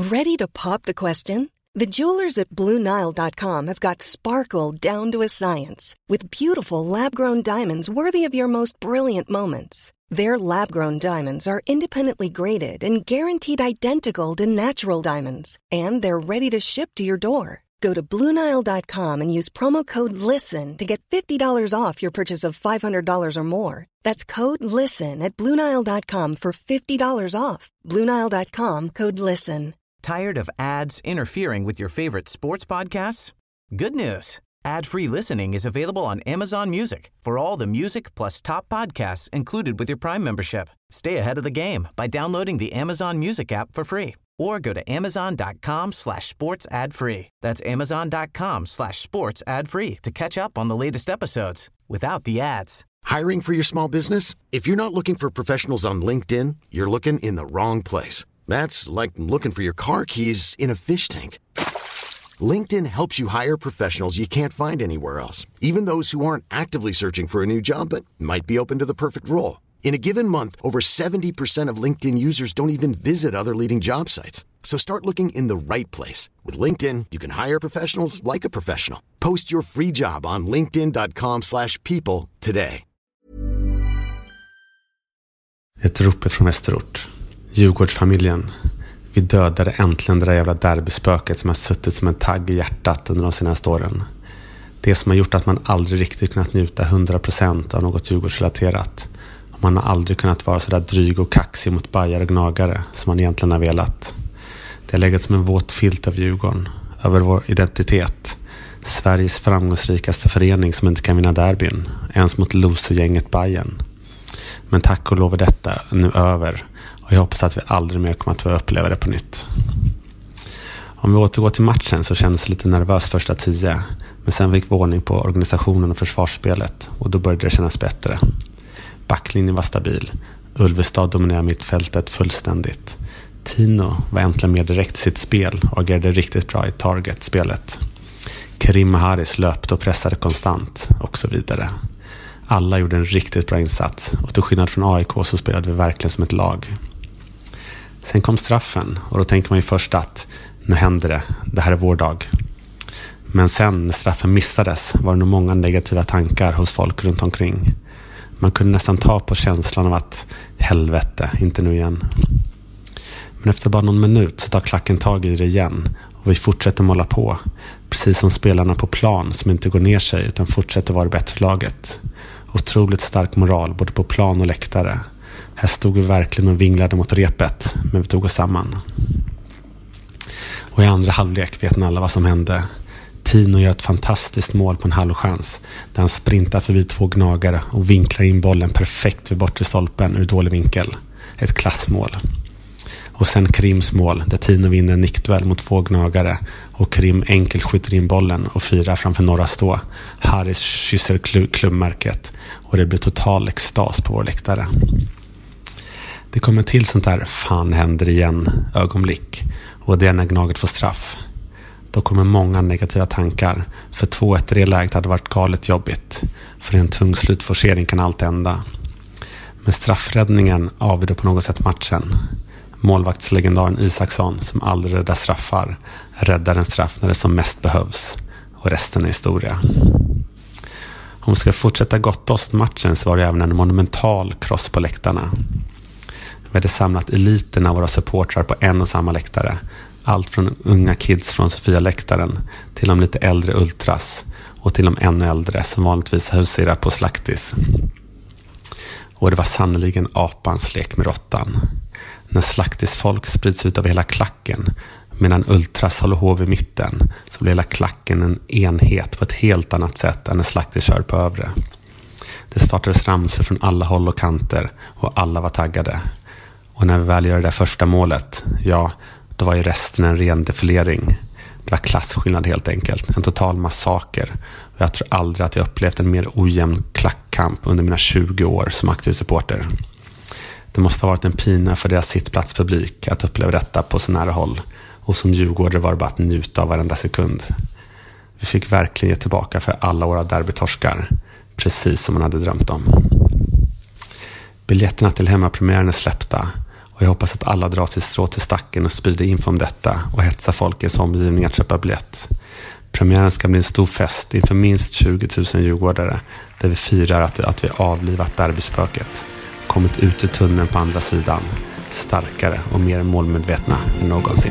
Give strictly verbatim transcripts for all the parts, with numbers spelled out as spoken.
Ready to pop the question? The jewelers at Blue Nile dot com have got sparkle down to a science with beautiful lab-grown diamonds worthy of your most brilliant moments. Their lab-grown diamonds are independently graded and guaranteed identical to natural diamonds, and they're ready to ship to your door. Go to Blue Nile dot com and use promo code LISTEN to get fifty dollars off your purchase of five hundred dollars or more. That's code LISTEN at Blue Nile dot com for fifty dollars off. Blue Nile dot com, code LISTEN. Tired of ads interfering with your favorite sports podcasts? Good news. Ad-free listening is available on Amazon Music for all the music plus top podcasts included with your Prime membership. Stay ahead of the game by downloading the Amazon Music app for free or go to amazon.com slash sports ad free. That's amazon.com slash sports ad free to catch up on the latest episodes without the ads. Hiring for your small business? If you're not looking for professionals on LinkedIn, you're looking in the wrong place. That's like looking for your car keys in a fish tank. LinkedIn helps you hire professionals you can't find anywhere else, even those who aren't actively searching for a new job but might be open to the perfect role. In a given month, over seventy percent of LinkedIn users don't even visit other leading job sites. So start looking in the right place. With LinkedIn, you can hire professionals like a professional. Post your free job on linkedin.com slash people today. Ett rop från Västerort. Djurgårdsfamiljen. Vi dödade äntligen det där jävla derbyspöket som har suttit som en tagg i hjärtat under de senaste åren. Det som har gjort att man aldrig riktigt kunnat njuta hundra procent av något Djurgårdsrelaterat. Och man har aldrig kunnat vara så där dryg och kaxig mot bajar och gnagare som man egentligen har velat. Det har legat som en våt filt av Djurgården, över vår identitet. Sveriges framgångsrikaste förening som inte kan vinna derbyn, ens mot losergänget Bayern. Men tack och lov är detta nu över. Och jag hoppas att vi aldrig mer kommer att få uppleva det på nytt. Om vi återgår till matchen så kändes det lite nervös första tio. Men sen fick vi ordning på organisationen och försvarsspelet. Och då började det kännas bättre. Backlinjen var stabil. Ulvestad dominerade mittfältet fullständigt. Tino var äntligen mer direkt i sitt spel och agerade riktigt bra i target-spelet. Karim och Haris löpte och pressade konstant och så vidare. Alla gjorde en riktigt bra insats och till skillnad från A I K så spelade vi verkligen som ett lag. Sen kom straffen och då tänkte man ju först att nu händer det, det här är vår dag. Men sen när straffen missades var det nog många negativa tankar hos folk runt omkring. Man kunde nästan ta på känslan av att helvete, inte nu igen. Men efter bara någon minut så tar klacken tag i det igen och vi fortsätter måla på. Precis som spelarna på plan som inte går ner sig utan fortsätter vara det bättre laget. Otroligt stark moral både på plan och läktare. Här stod vi verkligen och vinglade mot repet, men vi tog oss samman. Och i andra halvlek vet ni alla vad som hände. Tino gör ett fantastiskt mål på en halvchans där han sprintar förbi två gnagare och vinklar in bollen perfekt vid bortre stolpen ur dålig vinkel. Ett klassmål. Och sen Krims mål där Tino vinner en nickduell mot två gnagare och Krim enkelt skjuter in bollen och firar framför norra stå. Haris kysser klubbmärket och det blir total extas på vår läktare. Det kommer till sånt där fan händer igen ögonblick och det är när Gnaget får straff. Då kommer många negativa tankar för två ett i det läget hade varit galet jobbigt. För en tung slutforcering kan allt hända. Men straffräddningen avgjorde på något sätt matchen. Målvaktslegendaren Isaksson som aldrig räddar straffar räddar en straff när det som mest behövs och resten är historia. Om vi ska fortsätta gotta oss åt matchen så var det även en monumental kross på läktarna. Vi hade samlat eliten av våra supportrar på en och samma läktare. Allt från unga kids från Sofia-läktaren till de lite äldre ultras och till de ännu äldre som vanligtvis huserar på slaktis. Och det var sannoliken apans lek med råttan. När slaktisfolk sprids ut över hela klacken medan ultras håller hov i mitten så blir hela klacken en enhet på ett helt annat sätt än när slaktis kör på övre. Det startades ramser från alla håll och kanter och alla var taggade. Och när vi väl gör det första målet, ja, då var ju resten en ren defilering. Det var klassskillnad helt enkelt, en total massaker. Och jag tror aldrig att jag upplevt en mer ojämn klackkamp under mina tjugo år som aktiv supporter. Det måste ha varit en pina för deras sittplatspublik att uppleva detta på så nära håll. Och som djurgårdare var det bara att njuta av varenda sekund. Vi fick verkligen ge tillbaka för alla våra derbytorskar, precis som man hade drömt om. Biljetterna till hemmapremiären är släppta Och jag hoppas att alla drar sitt strå till stacken och sprider info om detta och hetsar folkets omgivning att köpa biljett. Premiären ska bli en stor fest inför minst tjugo tusen djurgårdare där vi firar att, att vi avlivat derbyspöket, kommit ut ur tunneln på andra sidan, starkare och mer målmedvetna än någonsin.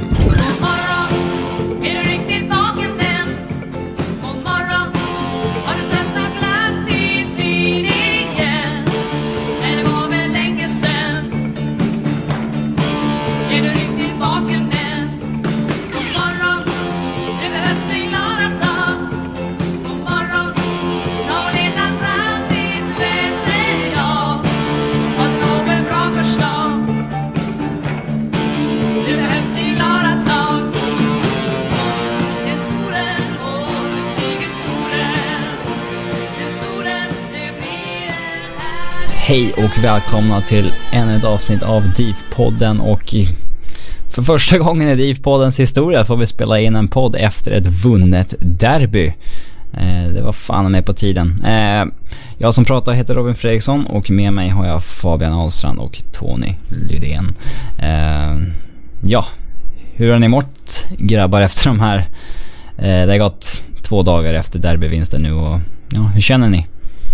Hej och välkomna till ännu ett avsnitt av DIF-podden, och för första gången i DIF-poddens historia får vi spela in en podd efter ett vunnet derby. Eh, det var fan med på tiden. Eh, jag som pratar heter Robin Fredriksson och med mig har jag Fabian Ahlstrand och Tony Lydén. Eh, ja, hur har ni mått, grabbar, efter de här? Eh, det har gått två dagar efter derbyvinsten nu, och ja, hur känner ni?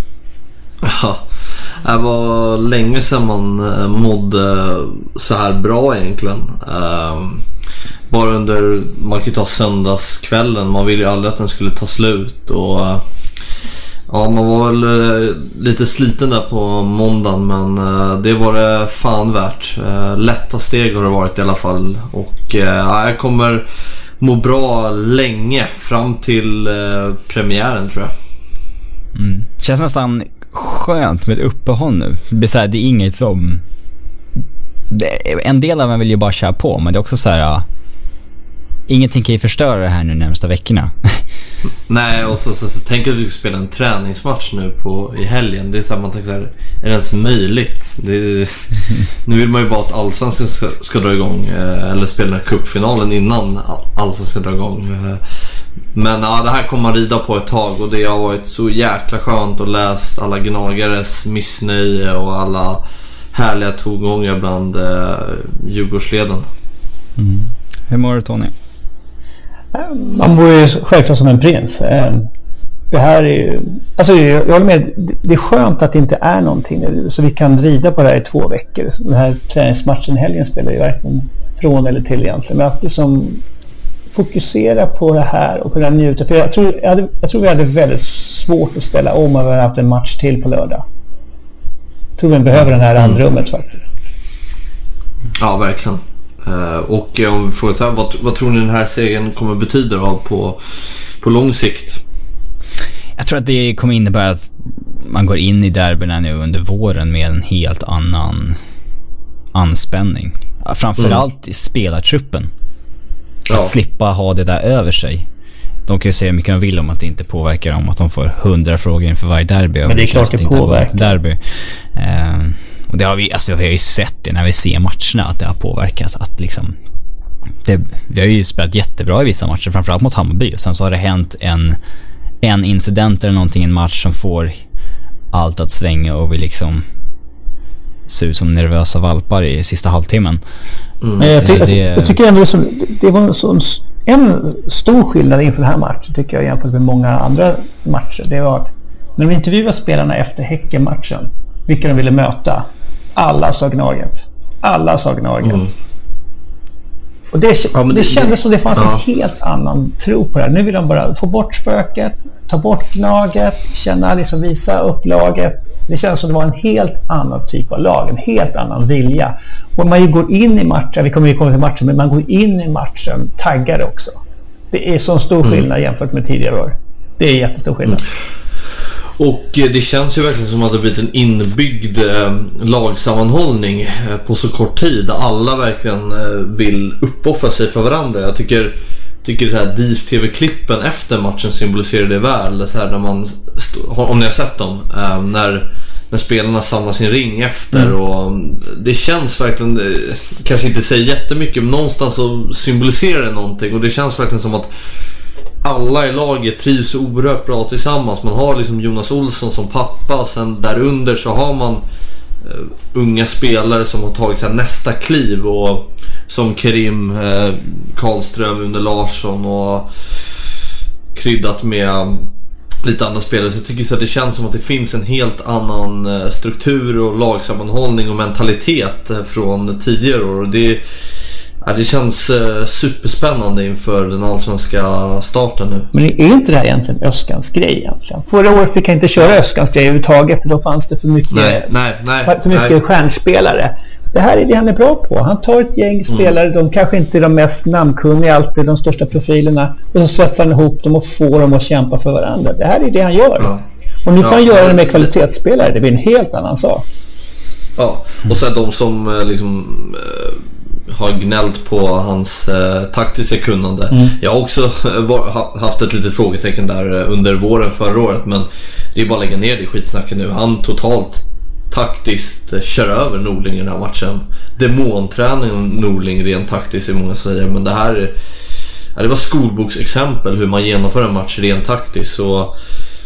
Ja, det var länge sedan man mådde så här bra egentligen. Bara under, man kan ju ta söndagskvällen, man ville ju aldrig att den skulle ta slut. Och ja, man var väl lite sliten där på måndagen, men det var det fan värt. Lätta steg har det varit i alla fall. Och ja, jag kommer må bra länge fram till premiären, tror jag. Mm. Känns nästan skönt med ett uppehåll nu. Det blir så här, det är inget som det, en del av mig vill ju bara köra på, men det är också så här, ja, ingenting kan ju förstöra det här nu närmsta veckorna. Nej, och så, så, så tänker jag att vi ska spela en träningsmatch nu på, i helgen. Det är så här, man tänker så här, är det ens möjligt? Det är, nu vill man ju bara att Allsvenskan ska, ska dra igång, eller spela den här cupfinalen innan Allsvenskan ska dra igång. Men ja, det här kommer man rida på ett tag, och det har varit så jäkla skönt att läsa alla gnagares missnöje och alla härliga tongångar bland eh, Djurgårdsleden. Mm. Hur mår du, Tony? Man mår ju självklart som en prins. Det här är ju, alltså jag håller med, det är skönt att det inte är någonting nu, så vi kan rida på det här i två veckor. Den här träningsmatchen i helgen spelar ju verkligen från eller till egentligen, men att liksom fokusera på det här och kunna njuta. För jag tror, jag, hade, jag tror vi hade väldigt svårt att ställa om om vi hade haft en match till på lördag. Jag tror vi behöver den här andrummet faktiskt. Ja, verkligen. Uh, och om vi får säga, vad, vad tror ni den här serien kommer betyda då på, på lång sikt? Jag tror att det kommer innebära att man går in i derbyna nu under våren med en helt annan anspänning. Framförallt mm. i spelartruppen. Att ja. slippa ha det där över sig. De kan ju säga mycket de vill om att det inte påverkar dem, att de får hundra frågor inför varje derby. Men det är klart det påverkar. Derby. Eh, och det har vi, alltså vi har ju sett det när vi ser matcherna, att det har påverkat. Att liksom, det, vi har ju spelat jättebra i vissa matcher, framförallt mot Hammarby. Och sen så har det hänt en, en incident eller någonting i en match som får allt att svänga, och vi liksom ser ut som nervösa valpar i sista halvtimmen. Mm. Men jag, ty- det, jag tycker ändå som, det var en, sån, en stor skillnad inför den här matchen, tycker jag, jämfört med många andra matcher. Det var att när de intervjuade spelarna efter Häcken-matchen, vilka de ville möta, alla sa Gnaget. Alla sa Gnaget. Mm. Och det, ja, det, det kändes som det fanns ja. en helt annan tro på det här. Nu vill de bara få bort spöket, ta bort Gnaget, känna, liksom visa upp laget. Det känns som det var en helt annan typ av lag, en helt annan vilja. Och man ju går in i matchen, vi kommer ju komma till matchen, men man går in i matchen taggade också. Det är så stor skillnad mm. jämfört med tidigare år. Det är jättestor skillnad. Mm. Och det känns ju verkligen som att det blivit en inbyggd eh, lagsammanhållning eh, på så kort tid. Alla verkligen eh, vill uppoffra sig för varandra. Jag tycker, tycker det här D I F-tv-klippen efter matchen symboliserar det väl. Så här när man, om ni har sett dem, eh, när, när spelarna samlar sin ring efter. Mm. Och det känns verkligen, eh, kanske inte säger jättemycket, men någonstans så symboliserar det någonting. Och det känns verkligen som att alla i laget trivs oerhört bra tillsammans. Man har liksom Jonas Olsson som pappa, och sen där under så har man unga spelare som har tagit sig nästa kliv, och som Kerim, eh, Karlström, Une Larsson och kryddat med lite andra spelare. Så jag tycker så att det känns som att det finns en helt annan struktur och lagsammanhållning och mentalitet från tidigare år. Det, ja, det känns superspännande inför den allsvenska starten nu. Men är inte det här egentligen Özcans grej egentligen? Förra året fick han inte köra Özcans grej överhuvudtaget, för då fanns det för mycket, nej, nej, nej, för mycket nej. stjärnspelare. Det här är det han är bra på. Han tar ett gäng spelare, mm. de kanske inte är de mest namnkunniga, alltid de största profilerna, och så svetsar han ihop dem och får dem att kämpa för varandra. Det här är det han gör. Ja. Och nu får ja, han göra det med kvalitetsspelare. Det blir en helt annan sak. Ja, och så är de som liksom äh, har gnällt på hans äh, taktiska kunnande. Mm. Jag har också var, haft ett litet frågetecken där under våren förra året, men det är bara att lägga ner det skitsnacket nu. Han totalt taktiskt kör över Norling i den här matchen. Demonträning Norling rent taktiskt är många säger, men det här är, ja, det var skolboksexempel hur man genomför en match rent taktiskt. Så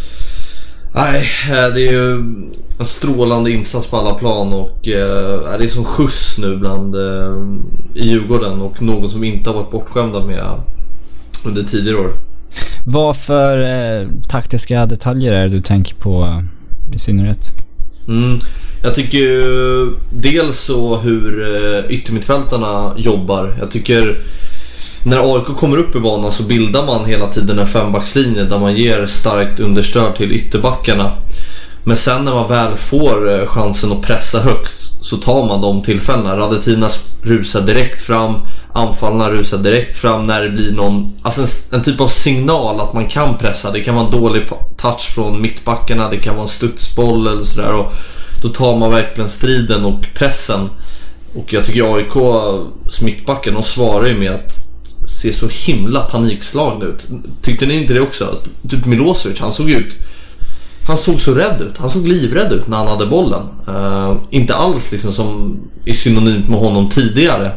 nej, det är ju en strålande insats på alla plan, och äh, det är som skjuts nu bland äh, i Djurgården, och någon som inte har varit bortskämda med under tidigare år. Vad för eh, taktiska detaljer är det du tänker på i synnerhet? Mm, jag tycker ju dels så hur uh, yttermittfältarna jobbar. Jag tycker när A I K kommer upp i banan så bildar man hela tiden en fembackslinje där man ger starkt understöd till ytterbackarna. Men sen när man väl får uh, chansen att pressa högst så tar man de tillfällena. Radetina rusar direkt fram, anfallarna rusar direkt fram när det blir någon, alltså en, en typ av signal att man kan pressa. Det kan vara en dålig touch från mittbackarna, det kan vara en studsboll eller sådär, och då tar man verkligen striden och pressen. Och jag tycker A I K:s mittbacken, de svarar ju med att se så himla panikslagna ut. Tyckte ni inte det också? Typ Milosevic, han såg ut Han såg så rädd ut. Han såg livrädd ut när han hade bollen. Uh, inte alls liksom som är synonymt med honom tidigare.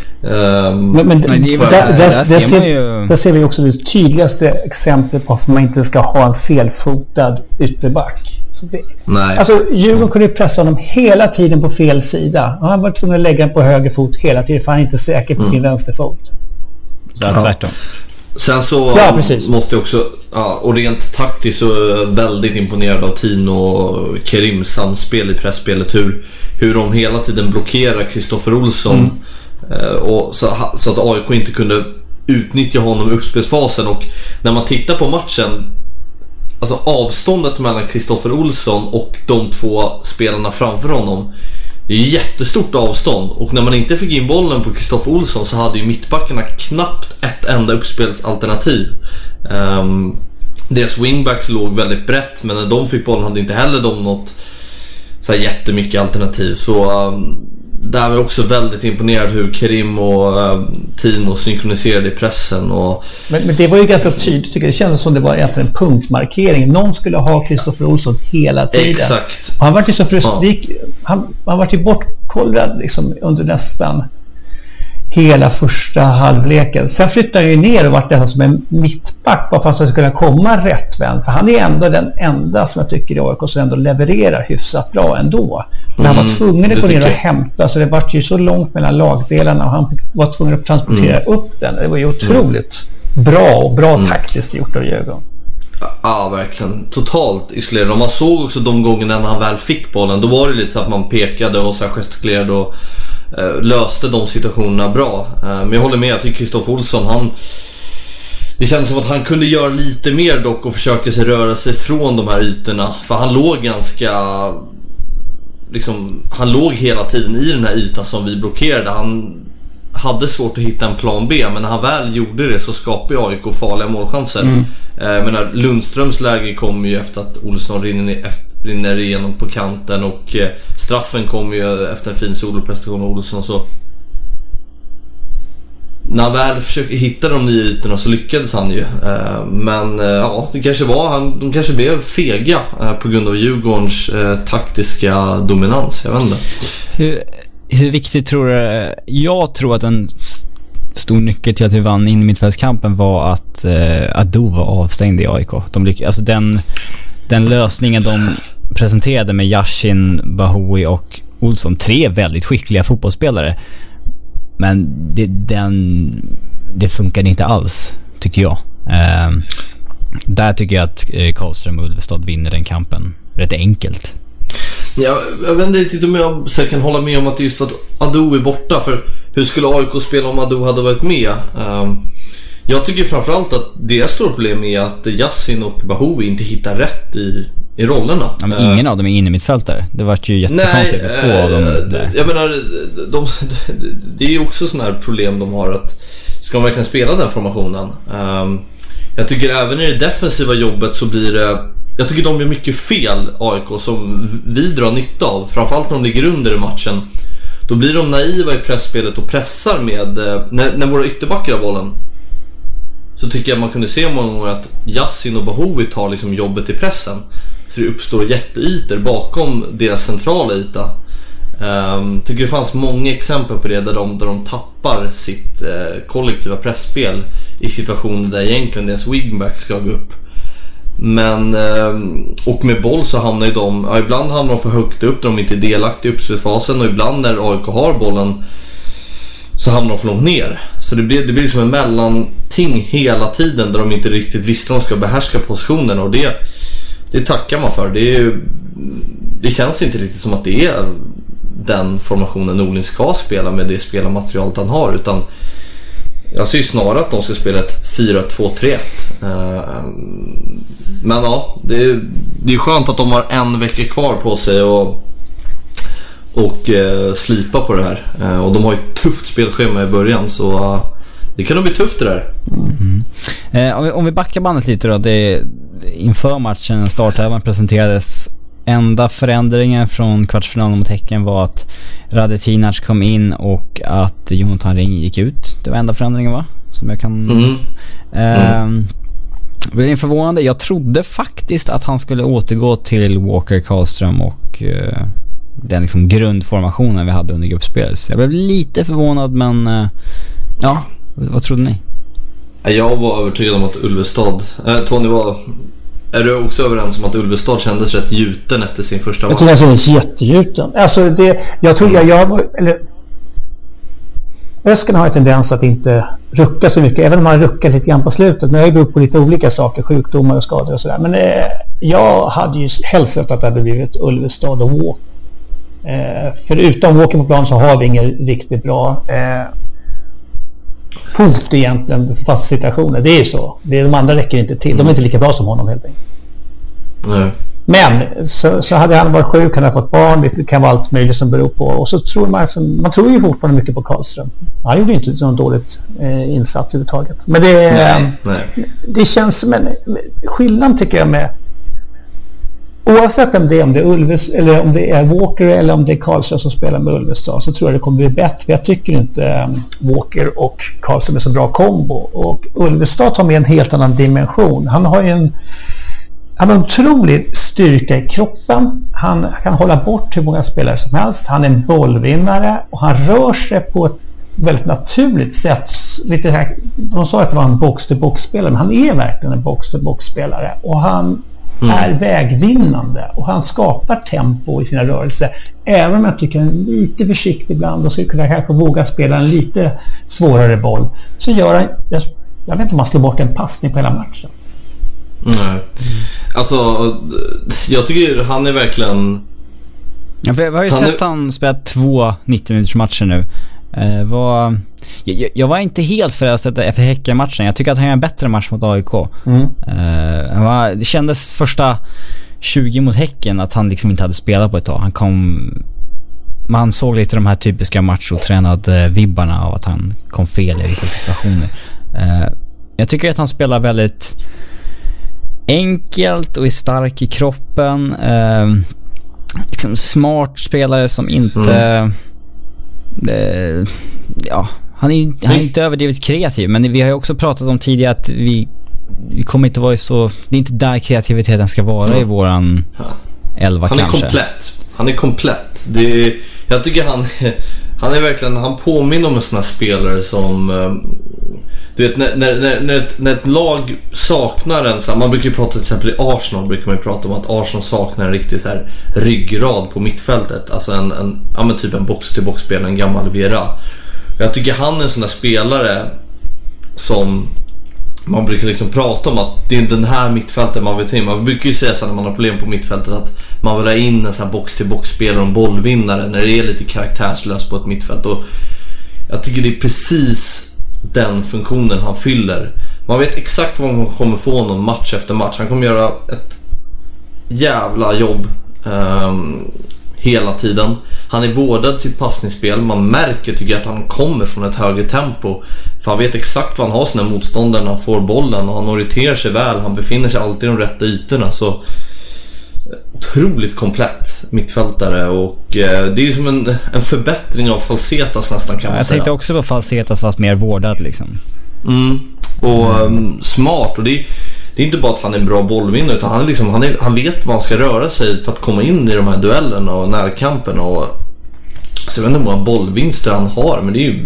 Um, men men nej, det bara, där, där, där, där, ser, ju... där ser vi också det tydligaste exemplet på att man inte ska ha en felfotad ytterback. Så det, nej. Alltså Djurgården kunde pressa honom hela tiden på fel sida. Han var tvungen att lägga den på höger fot hela tiden, för han är inte säker på mm. sin vänsterfot. Så ja. Tvärtom. Sen så ja, måste jag också, ja, och rent taktiskt så är jag väldigt imponerad av Tino och Kerims samspel i pressspelet, hur, hur de hela tiden blockerar Kristoffer Olsson. Mm. Och så, så att A I K inte kunde utnyttja honom i uppspelsfasen. Och när man tittar på matchen, alltså avståndet mellan Kristoffer Olsson och de två spelarna framför honom, det är jättestort avstånd. Och när man inte fick in bollen på Kristoffer Olsson så hade ju mittbackarna knappt ett enda uppspelsalternativ. um, Deras wingbacks låg väldigt brett, men när de fick bollen hade inte heller de något så här jättemycket alternativ. Så um, där var jag också väldigt imponerad hur Kerim och uh, Tino synkroniserade i pressen. Och... Men, men det var ju ganska tydligt, tycker jag. Det kändes som det var egentligen en punktmarkering. Någon skulle ha Kristoffer Olsson hela tiden. Exakt. Han var ju så frustrerad. Ja. Han, han var ju bortkollrad liksom under nästan hela första halvleken. Sen flyttade han ju ner och var det som en mittback, bara för att han skulle kunna komma rättvänd. För han är ändå den enda som jag tycker i A I K som ändå levererar hyfsat bra ändå. Men mm, han var tvungen att gå ner och hämta, så det var ju så långt mellan lagdelarna och han var tvungen att transportera mm. upp den. Det var ju otroligt mm. bra och bra mm. taktiskt gjort av Djurgården. Ja, verkligen. Totalt isolerad. Och man såg också de gångerna när han väl fick bollen, då var det lite så att man pekade och så här gestikulerade och uh, löste de situationerna bra. Uh, men jag håller med, jag tycker Kristoffer Olsson, han, det kändes som att han kunde göra lite mer dock och försöka sig röra sig från de här ytorna. För han låg ganska liksom, han låg hela tiden i den här ytan som vi blockerade. Han hade svårt att hitta en plan B, men när han väl gjorde det så skapade A I K farliga målchanser. Mm. eh, Men när Lundströms läge kom ju efter att Olsson rinner, efter, rinner igenom på kanten, och eh, straffen kom ju efter en fin soloprestation av Olsson. Så när han väl försökte hitta de nya ytorna så lyckades han ju. eh, Men eh, ja, det kanske var han, de kanske blev fega eh, på grund av Djurgårdens eh, taktiska dominans. Jag vet inte. Hur Hur viktigt tror du? Jag tror att en stor nyckel till att vi vann in i mittfältskampen var att eh, Ado var avstängd i A I K. De lyck- alltså den, den lösningen de presenterade med Yashin, Bahoui och Olsson. Tre väldigt skickliga fotbollsspelare. Men det, den, det funkar inte alls, tycker jag. Eh, där tycker jag att Karlström och Ulvestad vinner den kampen rätt enkelt. Ja, jag vet inte riktigt om jag så jag kan hålla med om att det är just för att Ado är borta. För hur skulle A I K spela om Ado hade varit med? Um, jag tycker framförallt att deras stora problem är att Yassin och Bahoui inte hittar rätt i, i rollerna. Ja, men ingen uh, av dem är inne i mittfältare. Det var ju jättekonstigt med två uh, av dem där. Jag menar, de, de, det är ju också sådana här problem de har, att ska de verkligen spela den formationen? Um, jag tycker även i det defensiva jobbet så blir det, jag tycker de gör mycket fel, A I K, som vi drar nytta av. Framförallt när de ligger under i matchen. Då blir de naiva i pressspelet och pressar med när, när våra ytterbackar har bollen. Så tycker jag man kunde se många gånger att Yassin och Bahoui tar liksom jobbet i pressen. Så det uppstår jätteytor bakom deras centrala yta. um, Tycker det fanns många exempel på det där de, där de tappar sitt uh, kollektiva pressspel i situationer där egentligen deras wingback ska gå upp. Men och med boll så hamnar ju de, ja, ibland hamnar de för högt upp där de inte är delaktiga i uppspelsfasen, och ibland när A I K har bollen så hamnar de för långt ner. Så det blir, det blir som en mellanting hela tiden där de inte riktigt visste de ska behärska positionen, och det, det tackar man för. Det, är, det känns inte riktigt som att det är den formationen Norling ska spela med det spelarmaterialet han har, utan jag ser snarare att de ska spela ett fyra två tre ett. Men ja, det är, det är skönt att de har en vecka kvar på sig och, och eh, slipa på det här. Eh, och de har ju ett tufft spelschema i början, så uh, det kan nog bli tufft det där. Mm. Eh, om, vi, om vi backar bandet lite då, det, inför matchen startäven presenterades. Enda förändringen från kvartsfinalen mot Häcken var att Radetinac kom in och att Jonathan Ring gick ut. Det var enda förändringen, va? Som jag kan... Mm. Mm. Eh, det är förvånande. Jag trodde faktiskt att han skulle återgå till Walker, Karlström och eh, den liksom grundformationen vi hade under gruppspelet. Så jag blev lite förvånad, men eh, ja, vad trodde ni? Jag var övertygad om att Ulvestad... Äh, Tony, var... Är du också överens om att Ulvestad kändes rätt gjuten efter sin första match? Jag tycker han kändes jättegjuten. Alltså det, jag tror jag, jag eller Ösken har en tendens att inte rucka så mycket, även om man ruckar lite grann på slutet. Men jag beror på lite olika saker, sjukdomar och skador och sådär. Men eh, jag hade ju helst sett att det hade blivit Ulvestad och Walk. Eh, för utan Walker på plan så har vi ingen riktigt bra eh, hot egentligen för fasta situationer. Det är ju så. Det, de andra räcker inte till. De är inte lika bra som honom helt enkelt. Nej. Men så, så hade han varit sjuk, han hade fått barn, det kan vara allt möjligt som beror på. Och så tror man, man tror ju fortfarande mycket på Karlström. Han gjorde inte någon dåligt eh, insats överhuvudtaget. Men det, nej, nej. det känns som en skillnad, tycker jag, med oavsett om det är, om det är Ulves eller om det är Walker eller om det är Karlström som spelar med Ulvestad, så tror jag det kommer bli bättre. Jag tycker inte Walker och Karlström är så bra kombo, och Ulvestad tar med en helt annan dimension. Han har ju en Han har en otrolig styrka i kroppen. Han kan hålla bort hur många spelare som helst. Han är en bollvinnare och han rör sig på ett väldigt naturligt sätt. Lite här, de sa att det var en box-to-box-spelare, men han är verkligen en box-to-box-spelare. Och han mm. är vägvinnande och han skapar tempo i sina rörelser. Även om jag tycker han är lite försiktig ibland och skulle kunna kanske våga spela en lite svårare boll, så gör han, jag, jag vet inte om man slår bort en passning på hela matchen. Nej. Alltså, jag tycker han är verkligen... Ja, vi har ju han sett är... han spela två nittio minuters matcher nu. Eh, var... jag, jag var inte helt förälsad efter Häcken-matchen. Jag tycker att han är en bättre match mot A I K. Mm. Eh, var... Det kändes första tjugo mot Häcken att han liksom inte hade spelat på ett tag. Han kom... Man såg lite de här typiska machotränade vibbarna av att han kom fel i vissa situationer. Eh, jag tycker att han spelar väldigt enkelt och är stark i kroppen. Eh, liksom smart spelare som inte mm. eh, ja, han är, han är inte överdrivet kreativ, men vi har ju också pratat om tidigare att vi, vi kommer inte vara så, det är inte där kreativiteten ska vara mm. i våran ja. elva han kanske. Han är komplett. Han är komplett. Det är, jag tycker han han är verkligen, han påminner om en sån här spelare som Du vet, när, när, när, ett, när ett lag saknar en så här, man brukar ju prata till exempel i Arsenal brukar man ju prata om att Arsenal saknar en riktig så här ryggrad på mittfältet. Alltså en, en ja men typ en box-till-box-spelare, en gammal Vera. Jag tycker han är en sån där spelare som man brukar liksom prata om att det är den här mittfältet man vill ta in. Man brukar ju säga så när man har problem på mittfältet att man vill ha in en sån här box-till-box-spelare och en bollvinnare när det är lite karaktärslöst på ett mittfält. Och jag tycker det är precis den funktionen han fyller. Man vet exakt vad man kommer få någon match efter match. Han kommer göra ett jävla jobb um, hela tiden. Han är vårdad sitt passningsspel. Man märker tycker jag att han kommer från ett högre tempo. För han vet exakt vad han har sina motståndare när han får bollen. Och han orienterar sig väl. Han befinner sig alltid i de rätta ytorna. Så otroligt komplett mittfältare. Och eh, det är som en, en förbättring av Falsetas nästan kan man jag säga. Jag tänkte också på Falsetas fast mer vårdad liksom. Mm. Och um, smart. Och det är, det är inte bara att han är en bra bollvinnare, utan han, är liksom, han, är, han vet vad han ska röra sig för att komma in i de här duellerna och närkampen. Och så jag vet inte hur många bollvinster han har, men det är ju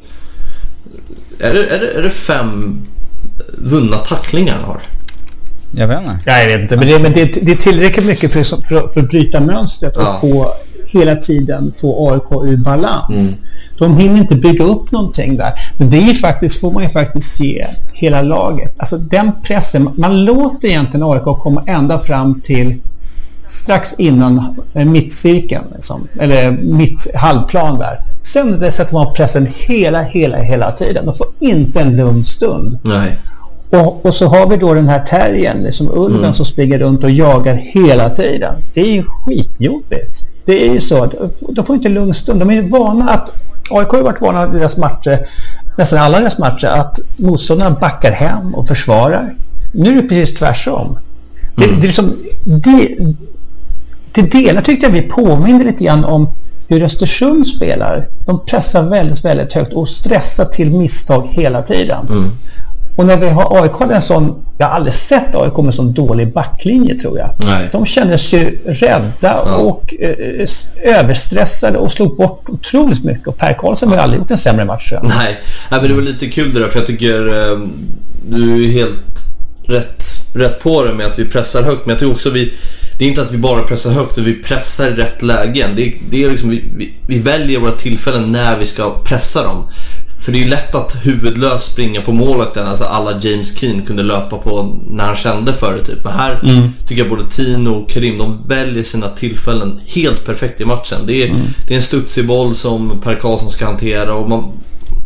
är det, är det, är det fem vunna tacklingar han har? Jag vet inte. Ja, jag vet inte, men det, men det, det är tillräckligt mycket för, för, för att bryta mönstret och ja. få hela tiden få A I K ur balans. Mm. De hinner inte bygga upp någonting där. Men det är ju faktiskt, får man ju faktiskt se hela laget. Alltså den pressen, man låter egentligen A I K komma ända fram till strax innan mittcirkeln liksom, eller mitt halvplan där. Sen det sätter man pressen hela, hela, hela tiden. De får inte en lugn stund. Nej. Och, och så har vi då den här terriern, liksom ulven mm. som springer runt och jagar hela tiden. Det är ju skitjobbigt. Det är ju så. De får inte lugn stund. De är ju vana att A I K har varit vana i deras matcher, nästan alla deras matcher, att motståndarna backar hem och försvarar. Nu är det precis tvärsom. Mm. Det, det är liksom det, det delar tyckte jag vi påminner lite grann om hur Östersund spelar. De pressar väldigt, väldigt högt och stressar till misstag hela tiden. Mm. Och när vi har A I K en sån, jag har aldrig sett A I K med sån dålig backlinje tror jag. Nej. De känner sig rädda ja. och eh, överstressade och slog bort otroligt mycket. Och Per Karlsson har ja. aldrig gjort en sämre match. Nej. Nej, men det var lite kul det där, för jag tycker eh, du är helt rätt, rätt på det med att vi pressar högt. Men jag tror också vi, det är inte att vi bara pressar högt, utan vi pressar i rätt lägen. Det, det är liksom, vi, vi, vi väljer våra tillfällen när vi ska pressa dem. För det är ju lätt att huvudlöst springa på målet, alltså alla James Keane kunde löpa på när han kände för det typ. Men här mm. tycker jag både Tino och Karim, de väljer sina tillfällen helt perfekt i matchen. Det är, mm. det är en studsig boll som Per Karlsson ska hantera, och man,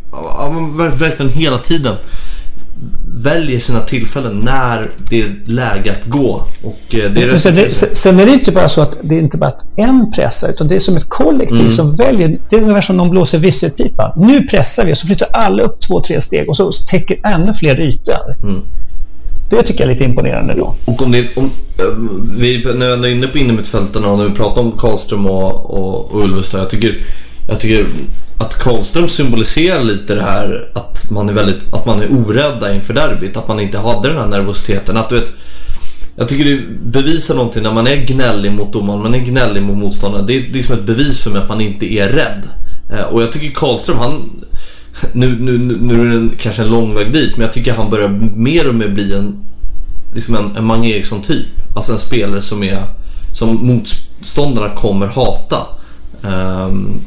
man verkligen hela tiden väljer sina tillfällen när det är läge att gå. Och det är sen, det, sen är det inte bara så att det är inte bara att en pressar, utan det är som ett kollektiv mm. som väljer. Det är ungefär som de blåser visselpipa. Nu pressar vi, och så flyttar alla upp två, tre steg och så täcker ännu fler ytor. Mm. Det tycker jag är lite imponerande då. Och om det, om, vi, när vi är inne på innermittfälten och när vi pratar om Karlström och, och, och Ulvestad, jag tycker, jag tycker att Karlström symboliserar lite det här att man är väldigt, att man är orädda inför derbyt, att man inte hade den här nervositeten. Att du vet, jag tycker det bevisar någonting när man är gnällig mot domaren, man är gnällig mot motståndaren. Det är liksom ett bevis för mig att man inte är rädd. Och jag tycker Karlström, han nu, nu, nu är det kanske en lång väg dit, men jag tycker han börjar mer och mer bli en liksom en, en Mange Eriksson typ. Alltså en spelare som är som motståndarna kommer hata. Um,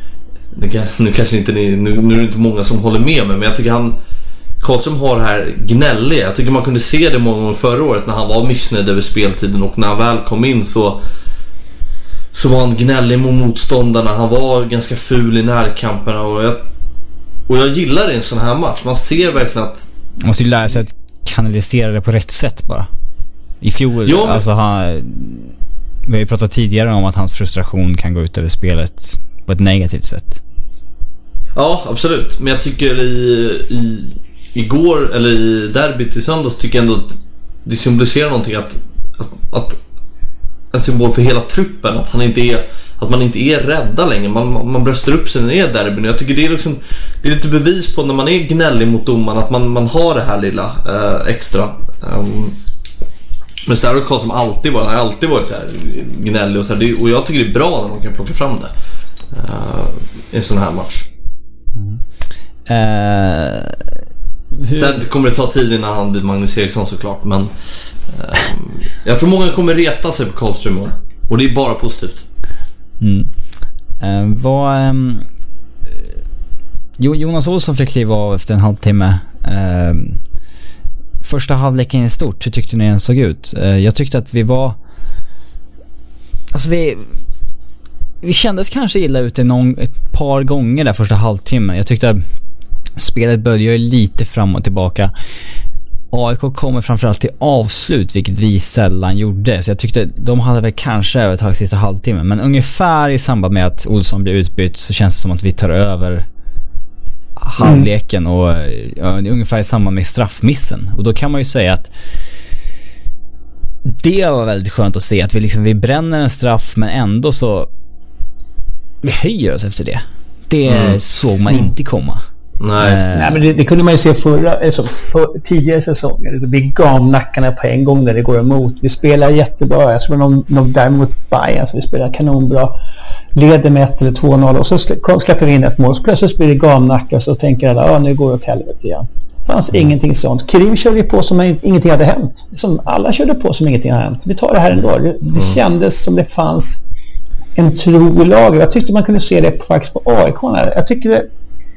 nu kanske inte ni, nu, nu är det inte många som håller med mig, men jag tycker han Karlström har det här gnälliga. Jag tycker man kunde se det många gånger förra året när han var missnöjd över speltiden, och när han väl kom in så så var han gnällig mot motståndarna. Han var ganska ful i närkamperna, och jag, och jag gillar det i en sån här match. Man ser verkligen att man måste ju lära sig att kanalisera det på rätt sätt bara. I fjol, jo, men... alltså han, vi har ju pratat tidigare om att hans frustration kan gå ut över spelet på ett negativt sätt. Ja, absolut. Men jag tycker i, i igår, eller i derbyt i söndags, tycker jag ändå att det symboliserar någonting, att, att, att en symbol för hela truppen, att han inte är, att man inte är rädda längre. Man, man bröstar upp sig när det är derbyn. Jag tycker det är liksom, det är lite bevis på när man är gnällig mot domaren, att man, man har det här lilla eh, extra. Um, men så här har som alltid varit, har alltid varit så här gnällig och så här, det, och jag tycker det är bra när man kan plocka fram det uh, i en sån här match. Mm. Uh, Hur... Sen kommer det ta tid innan han blir Magnus Eriksson såklart. Men eh, jag tror många kommer reta sig på Karlström. Och det är bara positivt. Mm. Eh, vad... Eh, Jonas Olsson fick kliva av efter en halvtimme. Eh, första halvleken i stort, hur tyckte ni den såg ut? Eh, jag tyckte att vi var... Alltså vi... Vi kändes kanske illa ute någon, ett par gånger där första halvtimmen. Jag tyckte att spelet började lite fram och tillbaka. A I K kommer framförallt till avslut, vilket vi sällan gjorde. Så jag tyckte de hade väl kanske övertagit sista halvtimmen. Men ungefär i samband med att Olsson blir utbytt så känns det som att vi tar över halvleken. Och ja, ungefär i samband med straffmissen. Och då kan man ju säga att det var väldigt skönt att se att vi, liksom, vi bränner en straff, men ändå så vi höjer oss efter det. Det mm. såg man inte komma. Nej, uh, Nej men det, det kunde man ju se förra, alltså för, tidigare säsonger. Vi gav nackarna på en gång när det går emot. Vi spelar jättebra. Jag tror någon, någon där mot Bayern, alltså vi spelar kanonbra. Leder med ett eller två noll och så slä, släpper vi in ett mål. Så plötsligt blir det gamnackar, så tänker alla, ja nu går det åt helvete igen. Det fanns mm. ingenting sånt. Krim körde på som ingenting hade hänt. Som alla körde på som ingenting hade hänt. Vi tar det här ändå. Det, det mm. kändes som det fanns en tro i laget. Jag tyckte man kunde se det faktiskt på A I K. Jag tycker det,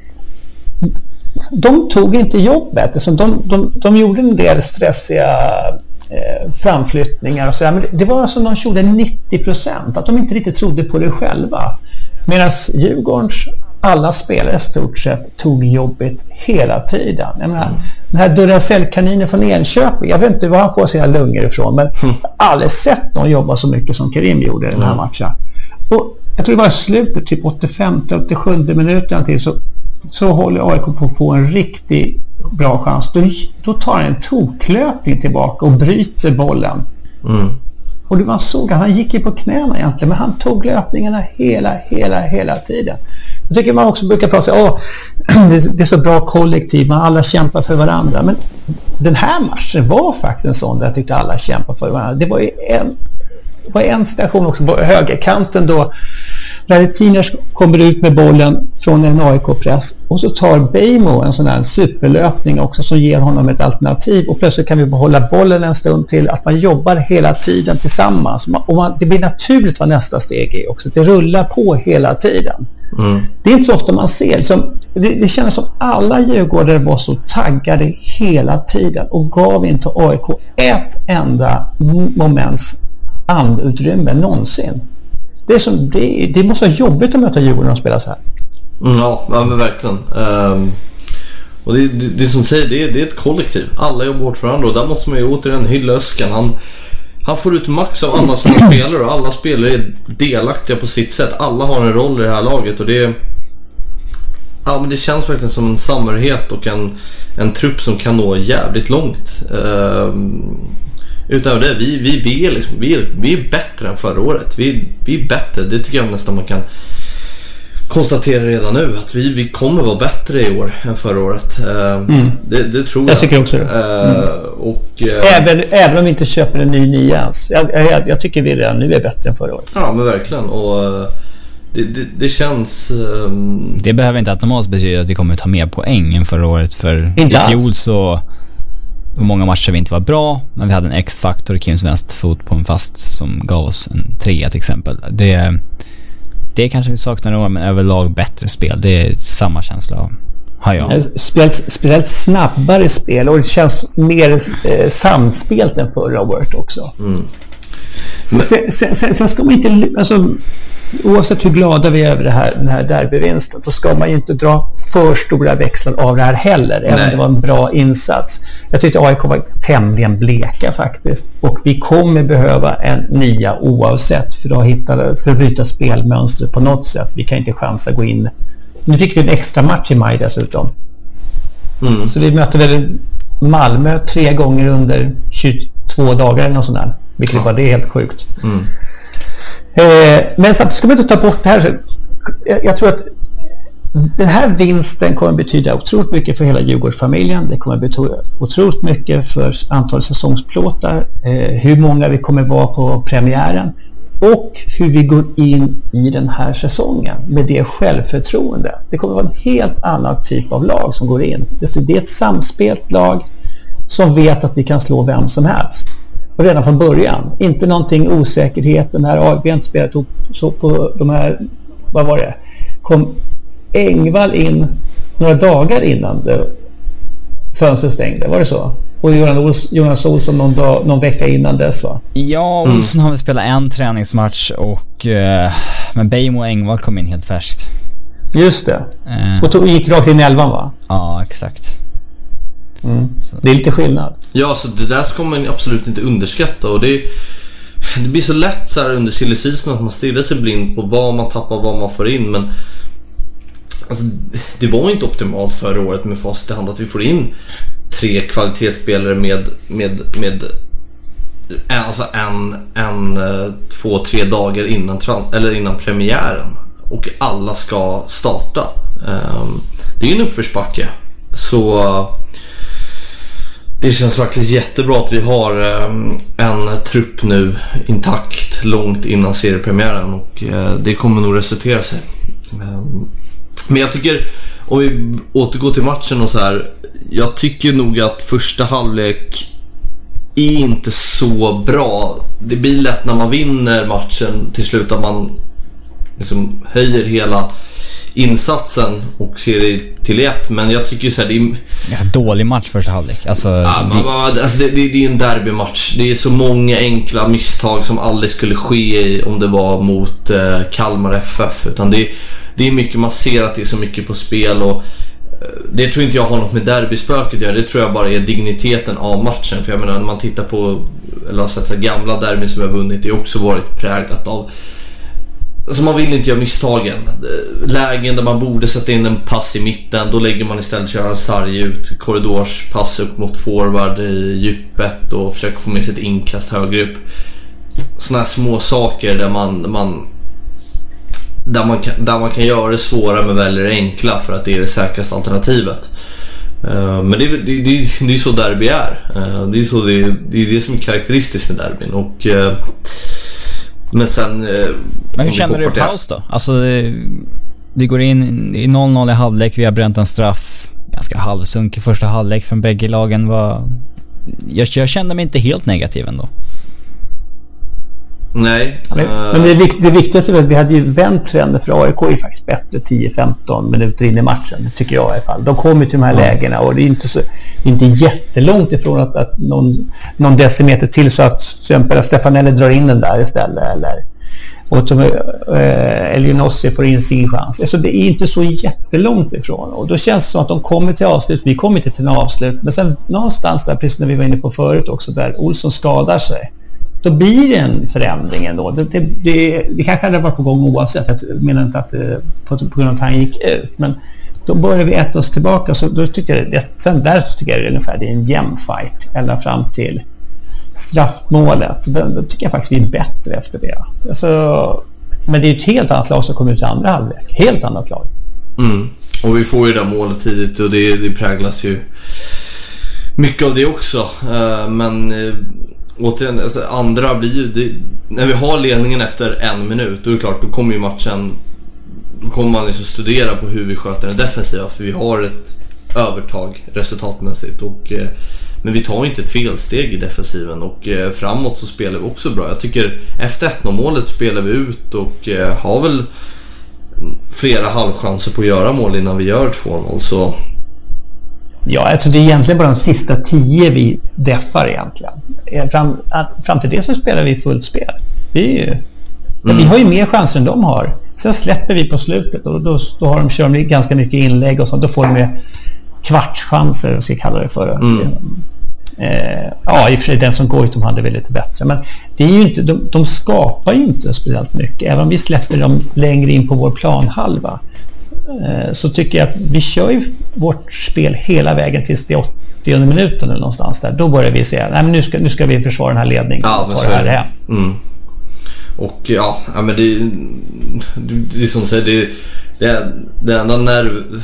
de tog inte jobbet. Alltså de, de, de gjorde en del stressiga eh, framflyttningar och så där, men det, det var som de gjorde nittio procent. Att de inte riktigt trodde på det själva. Medan Djurgårdens alla spelare i stort sett tog jobbet hela tiden. Jag menar, den här Duracell-kaninen från Enköping, jag vet inte var han får sina lungor ifrån, men jag har aldrig sett någon jobba så mycket som Karim gjorde i den här matchen. Och jag tror det var i slutet, typ åttiofem till åttiosju minuten till, så, så håller A I K på att få en riktigt bra chans. Då, då tar han en toklöpning tillbaka och bryter bollen. Mm. Och det man såg, han gick ju på knäna egentligen, men han tog löpningarna hela, hela, hela tiden. Jag tycker man också brukar prata om att det är så bra kollektiv, man alla kämpar för varandra. Men den här matchen var faktiskt en sån där jag tyckte alla kämpar för varandra. Det var ju en, det var en station också på högerkanten då, när Tiners kommer ut med bollen från en A I K-press, och så tar Beijmo en sån här superlöpning också som ger honom ett alternativ, och plötsligt kan vi behålla bollen en stund till, att man jobbar hela tiden tillsammans, och man, det blir naturligt vad nästa steg är också, det rullar på hela tiden. Mm. Det är inte så ofta man ser som, det, det känns som alla djurgårdare var så taggade hela tiden och gav inte A I K ett enda moments andutrymme någonsin. Det, är som, det, det måste vara jobbigt att möta Djurgården och spela så här. Ja, ja men verkligen. Um, och det, det, det som säger, det är, det är ett kollektiv. Alla jobbar hårt för varandra, och där måste man ju återigen hylla Öskan. Han, han får ut max av alla sina spelare, och alla spelare är delaktiga på sitt sätt. Alla har en roll i det här laget, och det, ja, men det känns verkligen som en samhörighet och en, en trupp som kan nå jävligt långt. Um, Utöver det, vi, vi, vi, är liksom, vi, är, vi är bättre än förra året. Vi, vi är bättre, det tycker jag nästan man kan konstatera redan nu. Att vi, vi kommer vara bättre i år än förra året. mm. det, det tror jag. Jag tycker också det. Mm. Och, även, även om vi inte köper en ny nyans. Jag, jag, jag tycker vi redan nu är bättre än förra året. Ja, men verkligen. Och det, det, det känns... Um... Det behöver inte automatiskt betyda att vi kommer ta mer poäng än förra året. För inte i fjol så... många matcher vi inte var bra, men vi hade en X-faktor i Kims vänsterfot på en fast som gav oss en trea till exempel. Det, det kanske vi saknar några, men överlag bättre spel. Det är samma känsla, har jag. Spelat, spelat snabbare spel, och det känns mer eh, samspelt än förra året också. Mm. Men... Sen, sen, sen, sen ska man inte, alltså, oavsett hur glada vi är över det här, den här derbyvinsten, så ska man ju inte dra för stora växlar av det här heller. Även om det var en bra insats. Jag tyckte A I K var tämligen bleka faktiskt. Och vi kommer behöva en nya oavsett för att, hitta, för att bryta spelmönstret på något sätt. Vi kan inte chansa att gå in. Nu fick vi en extra match i maj dessutom. Mm. Så vi mötte väl Malmö tre gånger under tjugotvå dagar eller något sånt där. Vilket ja. var det helt sjukt. Mm. Eh, men samtidigt ska man inte ta bort det här. Jag, jag tror att den här vinsten kommer betyda otroligt mycket för hela Djurgårdsfamiljen. Det kommer betyda otroligt mycket för antal säsongsplåtar, eh, hur många vi kommer vara på premiären. och hur vi går in i den här säsongen med det självförtroende. Det kommer vara en helt annan typ av lag som går in. Det är ett samspelt lag som vet att vi kan slå vem som helst. Och redan från början. Inte någonting osäkerhet. Den här, vi har inte spelat ihop så på de här, vad var det? Kom Engvall in några dagar innan det fönstret stängde, var det så? Och Jonas Olsson någon, dag, någon vecka innan dess, va? Ja, Olsson mm. har väl spelat en träningsmatch och uh, men Beijmo och Engvall kom in helt färskt. Just det. Uh. Och tog, gick rakt in i elvan, va? Ja, exakt. Mm. Det är lite skillnad. Ja, så det där ska man absolut inte underskatta. Och det, det blir så lätt så här under silly season att man stirrar sig blind på vad man tappar, vad man får in. Men alltså, det var inte optimalt förra året med facit i hand att vi får in tre kvalitetsspelare med med, med alltså en, en, två, tre dagar innan, eller innan premiären. Och alla ska starta. Det är ju en uppförsbacke. Så det känns faktiskt jättebra att vi har en trupp nu intakt långt innan seriepremiären. Och det kommer nog resultera sig. Men jag tycker, om vi återgår till matchen och så här, jag tycker nog att första halvlek är inte så bra. Det blir lätt när man vinner matchen till slut att man liksom höjer hela insatsen och ser det till ett. Men jag tycker så här, det är en dålig match första halvlek. Alltså, ja, man, man, alltså det, det, det är en derbymatch. Det är så många enkla misstag som aldrig skulle ske om det var mot eh, Kalmar F F. Utan det, det är mycket, man ser att det är så mycket på spel. Och det tror inte jag har något med derbyspöket att göra. Det tror jag bara är digniteten av matchen. För jag menar, när man tittar på eller har sett så gamla derbyn som jag har vunnit, det har också varit präglat av, alltså man vill inte göra misstagen. Lägen där man borde sätta in en pass i mitten, då lägger man istället köra sarg ut, korridorspass upp mot forward i djupet och försöker få med sig ett inkast högre upp. Såna här små saker där man, man där man kan, där man kan göra det svåra men väljer det enkla för att det är det säkraste alternativet. Uh, men det, det, det, det är så derby är. Uh, det är så det, det är det som är karaktäristiskt med derbyn. Och uh, men sen uh, men hur känner du i paus då? Alltså vi går in i noll noll i halvlek, vi har bränt en straff, ganska halvsunk i första halvlek från bägge lagen. Var jag, jag kände mig inte helt negativ ändå. Nej. Men, uh... men det, det viktigaste är att vi hade ju vänt trenden, för A I K är faktiskt bättre tio femton minuter in i matchen, det tycker jag i alla fall. De kommer till de här mm. lägena och det är inte, så, det är inte jättelångt ifrån att, att någon, någon decimeter till så att till exempel Stefanelli drar in den där istället, eller och äh, Elionossi får in sin chans. Alltså det är inte så jättelångt ifrån, och då känns det som att de kommer till avslut. Vi kommer inte till en avslut, men sen någonstans där, precis när vi var inne på förut också, där Olsson skadar sig, då blir det en förändring ändå. Det, det, det, det kanske hade varit på gång oavsett. Jag menar inte att på, på grund av att han gick ut, men då började vi äta oss tillbaka. Så då tyckte jag det, sen där tycker jag det är ungefär det är en jämn fight ända fram till straffmålet. Då, då tycker jag faktiskt vi är bättre efter det. Alltså, men det är ett helt annat lag som kommer ut i andra halvlek. Helt annat lag. Mm. Och vi får ju det målet tidigt, och det, det präglas ju mycket av det också. Uh, men uh, återigen, alltså, andra blir ju det, när vi har ledningen efter en minut, då är det klart, då kommer ju matchen, då kommer man liksom studera på hur vi sköter den defensiva, för vi har ett övertag resultatmässigt, och eh, men vi tar inte ett felsteg i defensiven, och eh, framåt så spelar vi också bra. Jag tycker efter ett noll målet spelar vi ut och eh, har väl flera halvchanser på att göra mål innan vi gör två noll. Så ja, alltså det är egentligen bara de sista tio vi deffar egentligen. Fram, fram till det så spelar vi fullt spel. Det är ju, mm. Vi har ju mer chanser än de har. Sen släpper vi på slutet, och då, då har de kört ganska mycket inlägg och sånt. Då får de med kvartschanser, ska jag kalla det för. Mm. Eh, ja, i och för sig den som går ut, de hade väl lite bättre. Men det är ju inte, de, de skapar ju inte speciellt mycket. Även om vi släpper dem längre in på vår planhalva, så tycker jag att vi kör ju vårt spel hela vägen tills det åttionde minuten eller någonstans där. Då börjar vi säga, nej men nu ska, nu ska vi försvara den här ledningen, ja, och ta det här hem. Mm. Och ja, ja men det, det, det är som du säger, det, det, det enda nerv,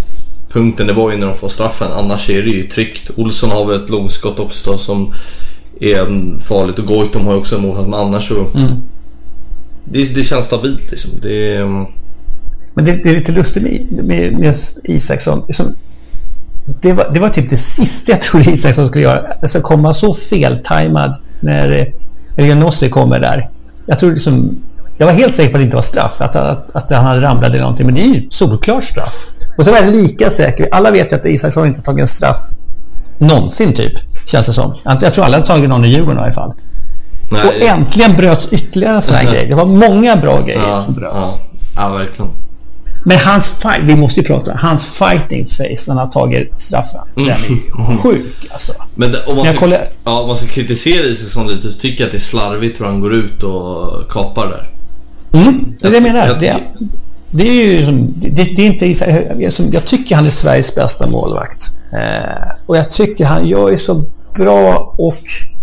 nervpunkten det var ju när de får straffen. Annars är det ju tryckt. Olsson har väl ett långskott också som är farligt. Och Goitom har ju också en målchans, men annars så mm. det, det känns stabilt liksom. Det är, men det, det är lite lustigt med, med, med Isaksson liksom, det, var, det var typ det sista jag trodde Isaksson skulle göra, alltså komma så feltajmad när Elianossi kommer där. Jag tror liksom, jag var helt säker på att det inte var straff, att, att, att han hade ramlat eller någonting, men det är ju solklart straff. Och så var jag lika säker, alla vet ju att Isaksson inte tagit en straff någonsin typ, känns det som. Jag tror alla har tagit någon i Djurgården i alla fall. Nej. Och äntligen bröts ytterligare sådana här grejer. Det var många bra grejer ja, som bröts. Ja, ja, verkligen. Men hans fight, vi måste ju prata hans fighting face när han har tagit straffen. Den är sjuk alltså. Men det, om, man ska, kollar... ja, om man ska kritisera Isaksson lite så tycker jag att det är slarvigt hur han går ut och kapar där. Mm, det är det jag menar. Jag det, är, det är ju som, det, det är inte jag, som, jag tycker han är Sveriges bästa målvakt. Eh, och jag tycker han gör ju så bra och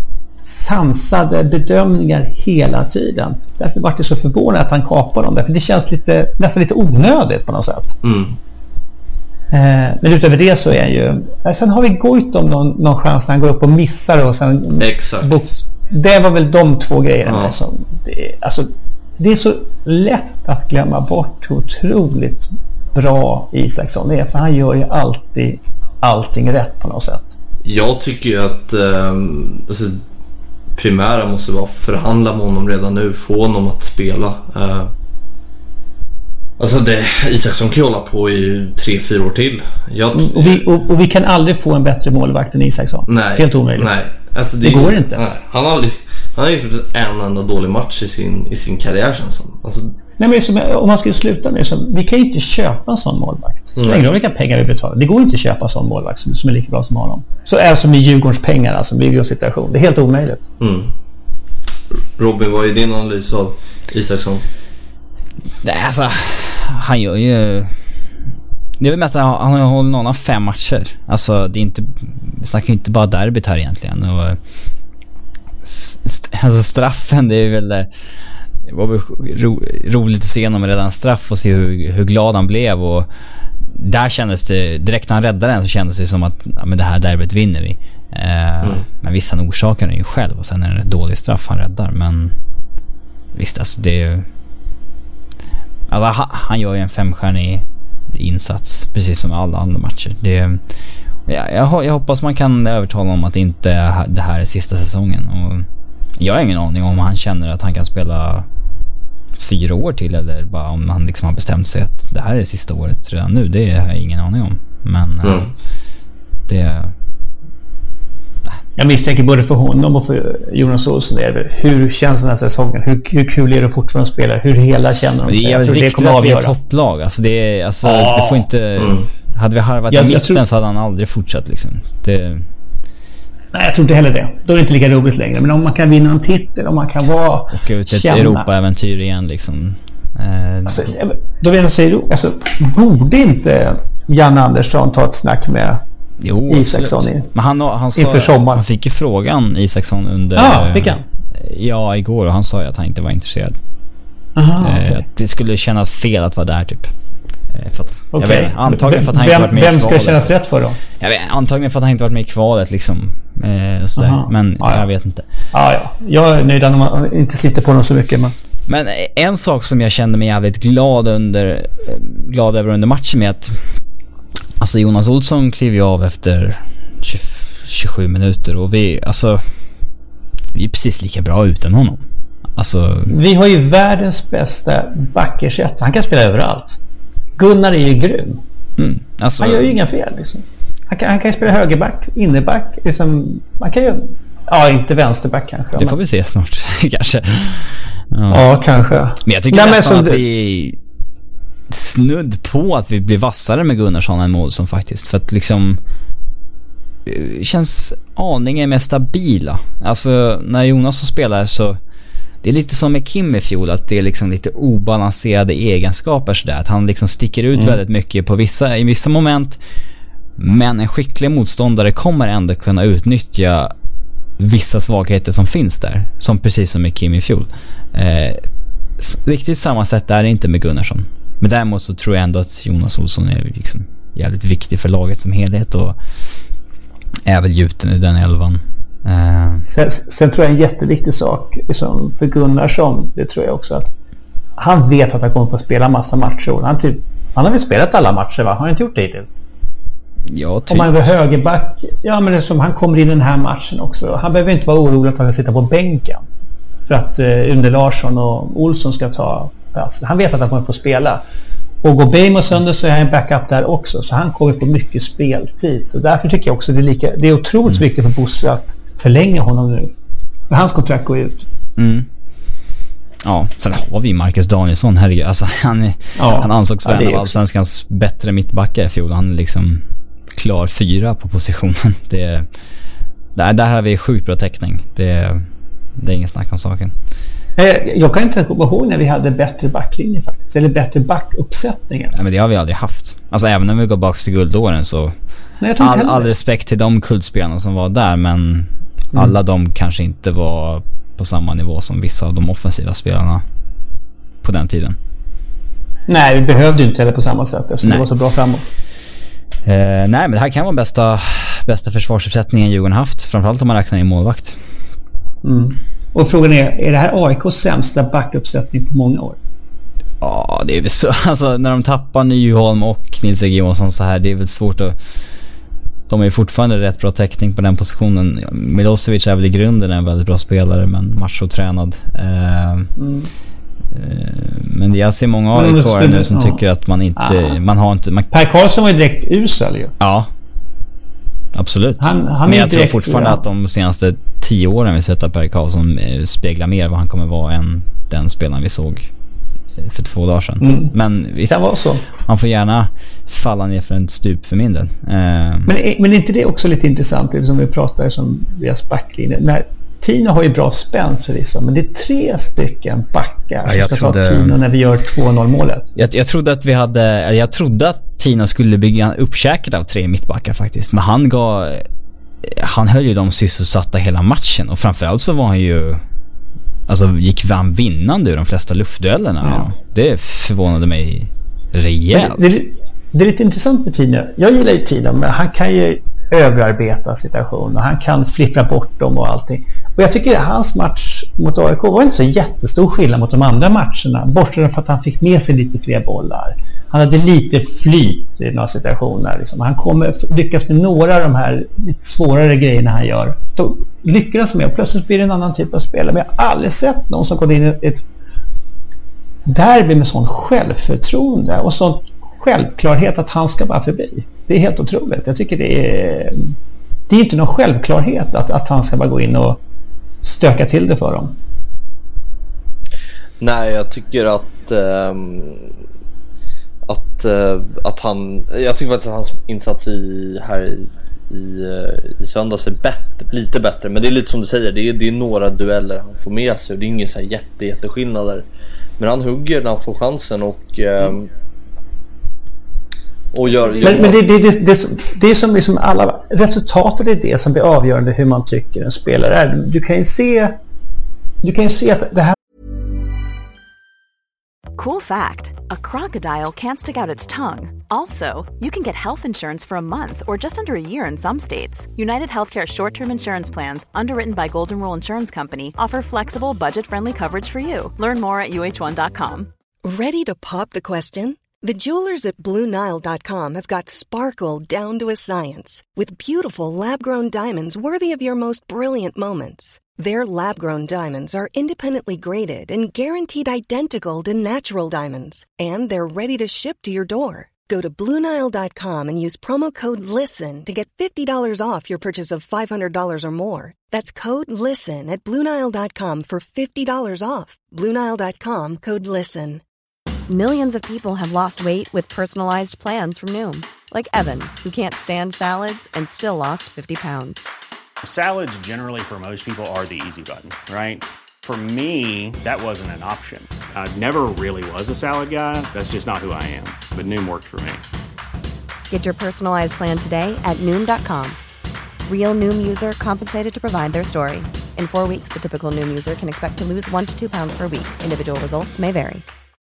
sansade bedömningar hela tiden. Därför var det så förvånad att han kapar dem där. För det känns lite, nästan lite onödigt på något sätt. Mm. Eh, men utöver det så är han ju... Sen har vi Goitom någon, någon chans när han går upp och missar. Och sen, exakt. Bok, det var väl de två grejerna. Ja. Som, det, alltså, det är så lätt att glömma bort hur otroligt bra Isaksson är. För han gör ju alltid allting rätt på något sätt. Jag tycker ju att... Eh, alltså, primära måste vara förhandla med honom redan nu, få honom att spela. Uh, alltså det, Isaksson kan hålla på i tre, fyra år till. Jag, och, vi, och, och vi kan aldrig få en bättre målvakt än Isaksson. Nej, helt omöjligt. Nej, alltså det, det går inte. Nej, han har aldrig, han har ju en enda dålig match i sin, i sin karriär känns som. Alltså, nej, men som, om man skulle sluta nu så, vi kan ju inte köpa en sån målvakt. Så länge vilka pengar vi betalar. Det går inte att köpa en sån målvakt som, som är lika bra som honom. Så är det som i Djurgårdens pengar, alltså Djurgårdens situation. Det är helt omöjligt. Mm. Robin, vad är din analys av Isaksson? Nej, alltså han gör ju... Det är väl mest att han har hållit någon av fem matcher. Alltså det är inte... Vi snackar ju inte bara derbyt här egentligen. Och, st- alltså straffen, det är väl... Det var väl ro, roligt att se honom redan straff och se hur, hur glad han blev. Och där kändes det... Direkt när han räddade den så kändes det som att ja, men det här derbyt vinner vi. Eh, mm. Men visst, han orsakar den ju själv. Och sen är det en dålig straff han räddar. Men visst, alltså det är ju... Alltså, han gör ju en femstjärnig insats precis som alla andra matcher. Det är, ja, jag, jag hoppas man kan övertala om att inte det här är sista säsongen. Och jag har ingen aning om han känner att han kan spela fyra år till eller bara om han liksom har bestämt sig att det här är sista året redan nu. Det har jag ingen aning om. Men mm. det... Jag misstänker både för honom och för Jonas Olsson är hur känns den här säsongen? Hur, hur kul är det fortfarande att spela? Hur hela känner de sig? Det är viktigt det kommer att vi är topplag. Alltså det, är, alltså, ah, det får inte... Mm. Hade vi harvat jag, i mitten tror... så hade han aldrig fortsatt. Liksom. Det... Nej, jag tror inte heller det. Då är det inte lika roligt längre. Men om man kan vinna en titel, om man kan vara... Och ut ett känna... Europa-äventyr igen liksom. Eh... Alltså, då vill jag säga, alltså, borde inte Jan Andersson ta ett snack med... Jo, Isaksson i, men han, han, sa, han fick ju frågan Isaksson under ah, vilken? Ja, igår och han sa ju att han inte var intresserad. Aha, eh, okay. Att det skulle kännas fel att vara där typ. Eh, för att, okay. jag vet, antagligen för att han vem, inte varit med vem i kvalet. Vem ska kännas rätt för då? Jag vet, antagligen för att han inte varit med i kvalet liksom. Eh, sådär. Aha, men ah, ja. jag vet inte. Ah, ja. Jag är nöjd att man inte sliter på någon så mycket. Men... men en sak som jag kände mig jävligt glad under glad över under matchen med att alltså Jonas Olsson klev ju av efter tjugosju minuter och vi alltså vi är precis lika bra utan honom. Alltså vi har ju världens bästa backersätt. Han kan spela överallt. Gunnar är ju grym. Mm, alltså, han gör ju inga fel liksom. Han kan han kan spela högerback, innerback liksom, man kan ju ja, inte vänsterback kanske. Det får men... vi se snart kanske. Ja. ja, kanske. Men jag tycker Nej, nästan att du... vi snudd på att vi blir vassare med Gunnarsson än Målsson faktiskt. För att liksom känns aningen mer stabila. Alltså när Jonas så spelar så det är lite som med Kim i fjol att det är liksom lite obalanserade egenskaper sådär. Att han liksom sticker ut mm. väldigt mycket på vissa, i vissa moment. Men en skicklig motståndare kommer ändå kunna utnyttja vissa svagheter som finns där. Som precis som med Kim i fjol. Eh, riktigt samma sätt är det inte med Gunnarsson. Men däremot så tror jag ändå att Jonas Olsson är liksom jävligt viktig för laget som helhet och är väl gjuten i den elvan. Uh, Sen, sen tror jag en jätteviktig sak liksom för Gunnarsson, det tror jag också, att han vet att han kommer få spela massa matcher. Han, typ, han har väl spelat alla matcher, va? Har han inte gjort det hittills? Ja, typ. Om man är högerback, ja men det är som han kommer in i den här matchen också. Han behöver inte vara orolig att han ska sitta på bänken för att eh, Under Larsson och Olsson ska ta plats. Han vet att han kommer få spela. Och går Bejmo sönder så är han en backup där också. Så han kommer få mycket speltid. Så därför tycker jag också det är, lika, det är otroligt mm. viktigt för Bosse att förlänga honom nu. För hans kontrakt går ut. Mm. Ja, sen har vi Marcus Danielsson, herregud. Alltså, han, ja. han ansågs vara ja, en av allsvenskans bättre mittbackar i fjol. Han är liksom klar fyra på positionen. Det, där, där har vi sjukt bra täckning. Det, det är ingen snack om saken. Jag kan inte komma ihåg när vi hade bättre backlinje faktiskt. Eller bättre backuppsättningar. Nej, men det har vi aldrig haft. Alltså även när vi går bak till guldåren så... Nej, all, all respekt till de kultspelarna som var där. Men mm. alla de kanske inte var på samma nivå som vissa av de offensiva spelarna på den tiden. Nej, vi behövde ju inte heller på samma sätt eftersom nej. det var så bra framåt. Eh, nej, men det här kan vara bästa, bästa försvarsuppsättningen Djurgården haft. Framförallt om man räknar i målvakt. Mm. Och frågan är, är det här A I K:s sämsta backuppsättning på många år? Ja, det är väl så. Alltså, när de tappar Nyholm och Nils E. Johansson så här, det är väl svårt att... De är ju fortfarande rätt bra täckning på den positionen. Milosevic är väl i grunden en väldigt bra spelare, men machotränad. Eh, mm. eh, men jag ser många A I K:are nu som ja. tycker att man inte... Ah. Man har inte man... Per Karlsson var ju direkt usel ju. Ja. Absolut. Han, han men jag tror direkt, fortfarande ja. att de senaste tio åren vi sett att Per Karlsson speglar mer vad han kommer vara än den spelaren vi såg för två dagar sedan. Mm. Men visst, det var så. Man får gärna falla ner för en stup för min del. Eh. Men, men är inte det också lite intressant, som vi pratar som deras backlinje? När Tino har ju bra spänst förvisso, men det är tre stycken backar som ja, ska trodde... ta Tino när vi gör två noll målet. Jag, jag trodde att vi hade, jag trodde att Tino skulle bygga uppkäkat av tre mittbackar faktiskt, men han gav, han höll ju dem sysselsatta hela matchen och framförallt så var han ju, alltså gick han vinnande ur de flesta luftduellerna. Ja. Det förvånade mig rejält. Det, det, det är lite intressant med Tino. Jag gillar ju Tino, men han kan ju överarbeta situationen och han kan flippra bort dem och allting. Och jag tycker att hans match mot A I K var inte så jättestor skillnad mot de andra matcherna. Bortsett från att han fick med sig lite fler bollar. Han hade lite flyt i några situationer. Liksom. Han kommer lyckas med några av de här lite svårare grejerna han gör. Då lyckas med och plötsligt blir det en annan typ av spelare. Men jag har aldrig sett någon som går in i ett derby med sån självförtroende och sån självklarhet att han ska bara förbi. Det är helt otroligt. Jag tycker det är det är inte någon självklarhet att, att han ska bara gå in och stöka till det för dem. Nej, jag tycker att ähm, att, äh, att han jag tycker faktiskt att hans insats i, här i, i, i söndags är bättre, lite bättre, men det är lite som du säger, det är, det är några dueller han får med sig och det är ingen så här jätte, jätteskillnader, men han hugger när han får chansen och ähm, och gör, gör men, men det, det, det, det, det är som liksom alla resultatet är det som blir avgörande hur man tycker en spelare är. Du kan ju se du kan ju se att det här. Cool fact, a crocodile can't stick out its tongue. Also, you can get health insurance for a month or just under a year in some states. United Healthcare short-term insurance plans, underwritten by Golden Rule Insurance Company, offer flexible, budget-friendly coverage for you. Learn more at U H one dot com. Ready to pop the question? The jewelers at Blue Nile dot com have got sparkle down to a science with beautiful lab-grown diamonds worthy of your most brilliant moments. Their lab-grown diamonds are independently graded and guaranteed identical to natural diamonds, and they're ready to ship to your door. Go to Blue Nile dot com and use promo code LISTEN to get fifty dollars off your purchase of five hundred dollars or more. That's code LISTEN at Blue Nile dot com for fifty dollars off. Blue Nile dot com, code LISTEN. Millions of people have lost weight with personalized plans from Noom. Like Evan, who can't stand salads and still lost fifty pounds. Salads generally for most people are the easy button, right? For me, that wasn't an option. I never really was a salad guy. That's just not who I am. But Noom worked for me. Get your personalized plan today at Noom dot com. Real Noom user compensated to provide their story. In four weeks, the typical Noom user can expect to lose one to two pounds per week. Individual results may vary.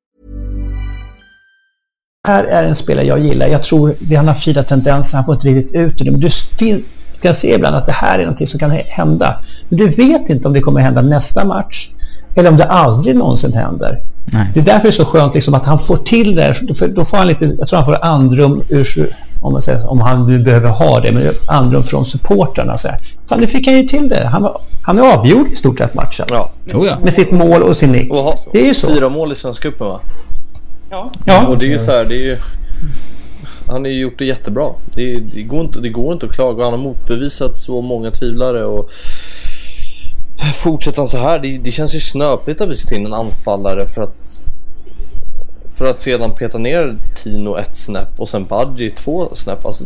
Här är en spelare jag gillar. Jag tror det han har fina tendenser. Han får inte riktigt ut det. Men du, du kan se ibland att det här är någonting som kan hända. Du vet inte om det kommer hända nästa match eller om det aldrig någonsin händer. Nej. Det är därför det är så skönt liksom, att han får till det. För då får han lite, jag tror han får andrum ur, om, man säger, om han nu behöver ha det, men andrum från supportrarna. Så här. Fan, nu fick han ju till det. Han, var, han är avgjord i stort sett matchen. Ja. Oh ja. Med sitt mål och sin nick. Och det är ju så. Fyra mål i Svenska cupen, va? Ja. ja. Och det är ju så här, det är ju, han har ju gjort det jättebra. Det, det, går inte, det går inte att klaga. Han har motbevisat så många tvivlare och fortsätter han så här, det, det känns ju snöpligt att vi ska ta in en anfallare för att för att sedan peta ner Tino ett snäpp och sen Badji två snäpp. Alltså,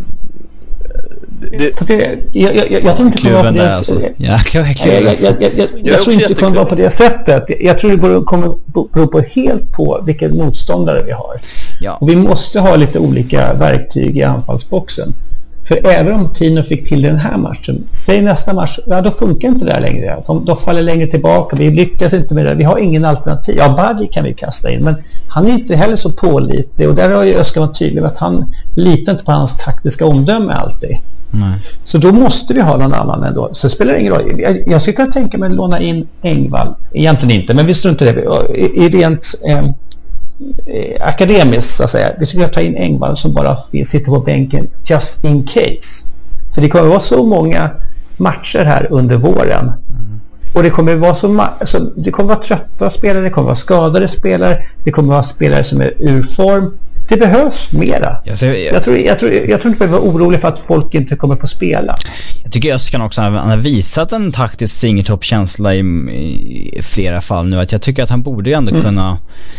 det, det, jag, jag, jag tror inte det kommer vara på det alltså. ja, jag, jag, jag, jag, jag, jag, jag tror inte det kommer vara på det sättet. Jag tror det kommer bero på helt på vilken motståndare vi har. Ja. Och vi måste ha lite olika verktyg i anfallsboxen. För även om Tino fick till den här matchen, säg nästa match, ja då funkar inte det där längre. De, de faller längre tillbaka, vi lyckas inte med det. Vi har ingen alternativ. Ja, Badji kan vi kasta in, men han är inte heller så pålitlig. Och där har ju Öskar varit tydlig med att han litar inte på hans taktiska omdöme alltid. Nej. Så då måste vi ha någon annan ändå. Så det spelar ingen roll. Jag, jag skulle kunna tänka mig att låna in Engvall. Egentligen inte, men vi står inte det. I, i rent... Eh, akademiskt så att säga. Vi skulle ta in Engvall som bara sitter på bänken just in case. För det kommer vara så många matcher här under våren. Mm. Och det kommer vara så ma- alltså, det kommer vara trötta spelare, det kommer vara skadade spelare, det kommer vara spelare som är ur form. Det behövs mera. Jag, ser, jag... jag, tror, jag, tror, jag tror inte vi var orolig för att folk inte kommer få spela. Jag tycker Öskan också han har visat en taktisk fingertoppkänsla i, i flera fall nu. Att jag tycker att han borde ändå mm. kunna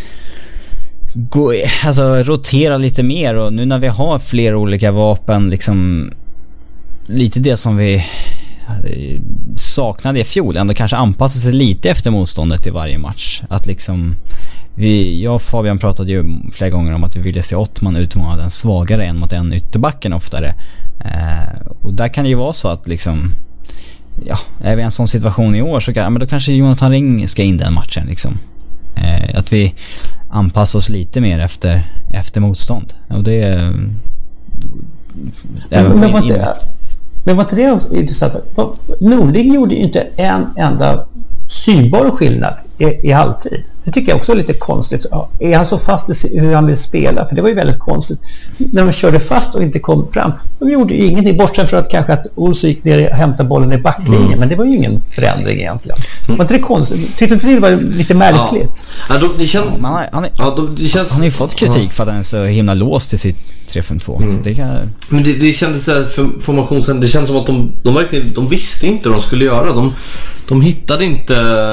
gå, alltså rotera lite mer, och nu när vi har flera olika vapen liksom lite det som vi saknade i fjol, ändå kanske anpassa sig lite efter motståndet i varje match. Att liksom vi, jag och Fabian pratade ju flera gånger om att vi ville se Ottman utmana den svagare än mot en ytterbacken oftare, eh, och där kan det ju vara så att liksom ja, är vi i en sån situation i år så kan, men då kanske Jonathan Ring ska in den matchen liksom. Eh, att vi anpassar oss lite mer efter, efter motstånd. Och det är... Men, men, men, var, inte, men var inte det också intressant? Norling gjorde ju inte en enda synbar skillnad i, i halvtid. Det tycker jag också är lite konstigt. Är han så fast i hur han vill spela? För det var ju väldigt konstigt. När de körde fast och inte kom fram, de gjorde ju ingenting, bortsett från att kanske att Olsson gick ner och hämtade bollen i backlinjen. Mm. Men det var ju ingen förändring egentligen. Mm. Var inte det konstigt? Tyckte inte det var lite märkligt? Ja. Ja, då, det känns... ja, har, han, är, ja, då, det känns... han har ju fått kritik ja. för att han är så himla låst i sitt tre fem två. Mm. Det kan... Men det, det kändes så här, för formationen, det känns som att de, de verkligen de visste inte vad de skulle göra. De, de hittade inte...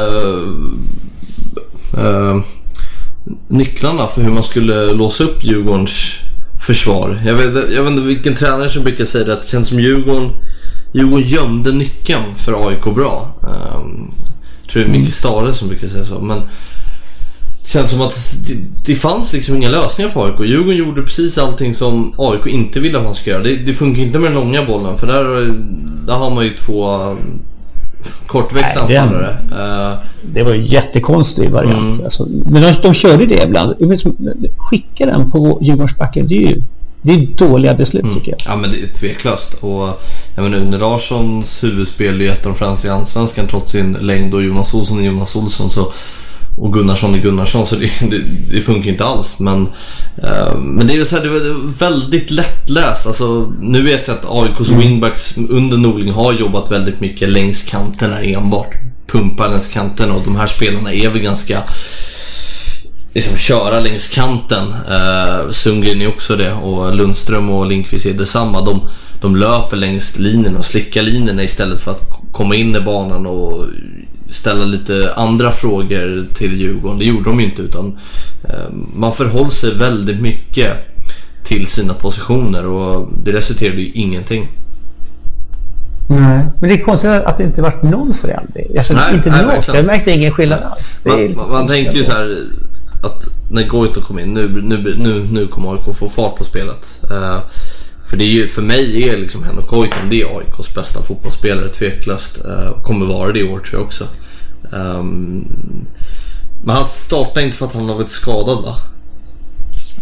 Uh, nycklarna för hur man skulle låsa upp Djurgårdens försvar. Jag vet, jag vet inte vilken tränare som brukar säga det, att det känns som Djurgården Djurgården gömde nyckeln för A I K bra. Um, jag tror det är Micke Stare som brukar säga så, men det känns som att det, det fanns liksom inga lösningar för A I K. Djurgården gjorde precis allting som A I K inte ville att man ska göra. Det, det funkar inte med den långa bollen, för där, där har man ju två kortväxta anfallare. Uh, det var ju jättekonstig variant. Mm. Alltså, men de, de körde det ibland. Skicka den på Djurgårdsbacken, det är ju det är dåliga beslut mm. tycker jag. Ja, men det är tveklöst. Och jag menar, under Larssons huvudspel är ju ett av de främsta i Allsvenskan trots sin längd, och Jonas Olsson är Jonas Olsson så, och Gunnarsson är Gunnarsson, så det, det, det funkar inte alls. Men, uh, men det är ju så här, det var väldigt lättläst. Alltså, nu vet jag att A I K:s mm. wingbacks under Norling har jobbat väldigt mycket längs kanterna enbart. Pumpar längs kanterna, och de här spelarna är väl ganska liksom köra längs kanten. Uh, Sundgren är också det, och Lundström och Lindqvist är detsamma. De, de löper längs linjen och slickar linjerna istället för att komma in i banan och ställa lite andra frågor till Djurgården. Det gjorde de ju inte, utan uh, man förhåller sig väldigt mycket till sina positioner, och det resulterade ju ingenting. Nej, men det är konstigt att det inte varit någon förändring. Jag nej, inte nej, något. Jag märkte ingen skillnad alls. Man, man, man tänkte ju så här att när Goito kom in, nu, nu, nu, nu kommer A I K få fart på spelet. Uh, för det är ju, för mig är liksom Henrik Goito, det är A I K:s bästa fotbollsspelare tveklöst. Uh, kommer vara det i år, tror jag också. Um, men han startar inte för att han har varit skadad, va?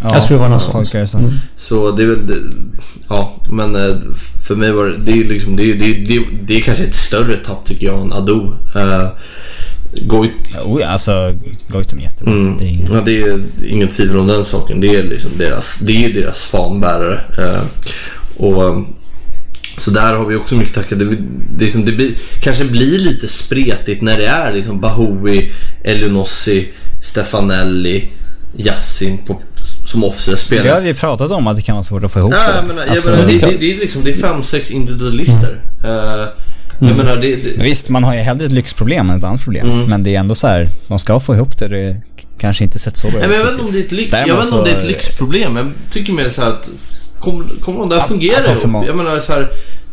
Ja, jag tror det var något sånt. Mm. Så det är väl det, ja, men för mig var det det är liksom det är det, det, det är kanske ett större tapp tycker jag än Ado. Uh, Goit oh, alltså Goitom är jättebra. Mm. Det är ingen... Ja, det är inget tvivel om den saken. Det är liksom deras det är deras fanbärare. Uh, och så där har vi också mycket tackat. Det, det, liksom, det blir, kanske blir lite spretigt när det är liksom Bahoui, Elionossi, Stefanelli, Yassin på som offensiva spelare. Det har vi pratat om att det kan vara svårt att få ihop ja, det. Men, alltså, jag menar, det, det, det är liksom det är fem sex individualister. Mm. Uh, jag menar, det, det... Visst, man har ju hellre ett lyxproblem än ett annat problem. Mm. Men det är ändå så här, de ska få ihop det. Det kanske inte sett så bra ut. Jag vet inte om det är ett, lyx, jag vet så... om det är ett lyxproblem. Jag tycker mer så här att kommer kom de där ja, fungera ihop. Må- jag menar så här,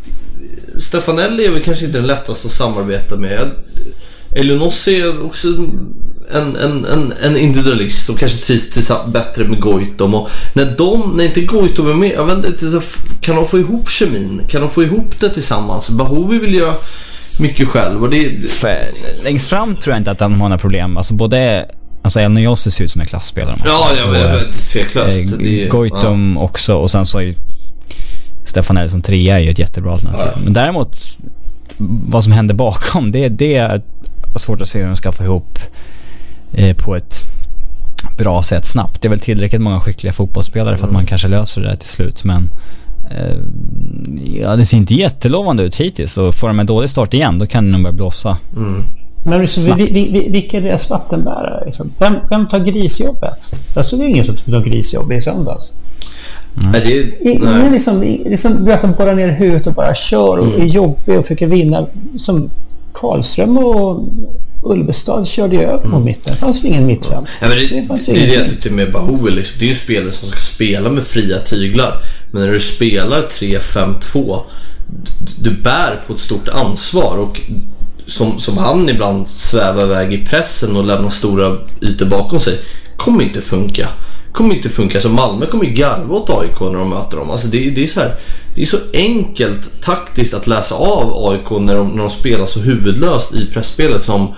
Stefanelli är väl kanske inte den lättaste att samarbeta med. Elionossi är också en, en, en, en individualist som kanske trivs bättre med Goitom. Och när de, när inte Goitom är med, jag vet inte, kan de få ihop kemin? Kan de få ihop det tillsammans? Bahoui vill göra mycket själv. Och det, För, längst fram tror jag inte att de har några problem. Alltså både alltså El Niosi ser ut som en klassspelare. Ja, jag vet, tveklöst. Eh, Goitom ja. också, och sen så är ju Stefanelli som trea är ju ett jättebra alternativ. Ja. Men däremot vad som händer bakom, det, det är svårt att se hur de ska få ihop eh, på ett bra sätt snabbt. Det är väl tillräckligt många skickliga fotbollsspelare för att man kanske löser det där till slut, men eh, ja, det ser inte jättelovande ut hittills, och får de en dålig start igen då kan det nog börja blåsa. Mm. Men liksom, vi, vi, vi, vilka är deras vattenbärare? Liksom? Vem, vem tar grisjobbet? Alltså det är ingen som tar grisjobb i söndags. Mm. Nej, det är, nej. Det liksom, liksom, du att bara ner huvudet och bara kör och mm. är jobbig och försöker vinna. Som Karlström och Ulvestad körde ju över på mm. mitten. Det fanns ju ingen mittfält. Ja, det, det, det, det är det jag tycker med Bahoui. Liksom. Det är ju spelare som ska spela med fria tyglar. Men när du spelar tre fem två, du, du bär på ett stort ansvar. Och som, som han ibland svävar iväg i pressen och lämnar stora ytor bakom sig, kommer inte funka. Kommer inte funka. Så Malmö kommer ju garva åt A I K när de möter dem. Alltså det, det är så här, det är så enkelt taktiskt att läsa av A I K när de, när de spelar så huvudlöst i pressspelet som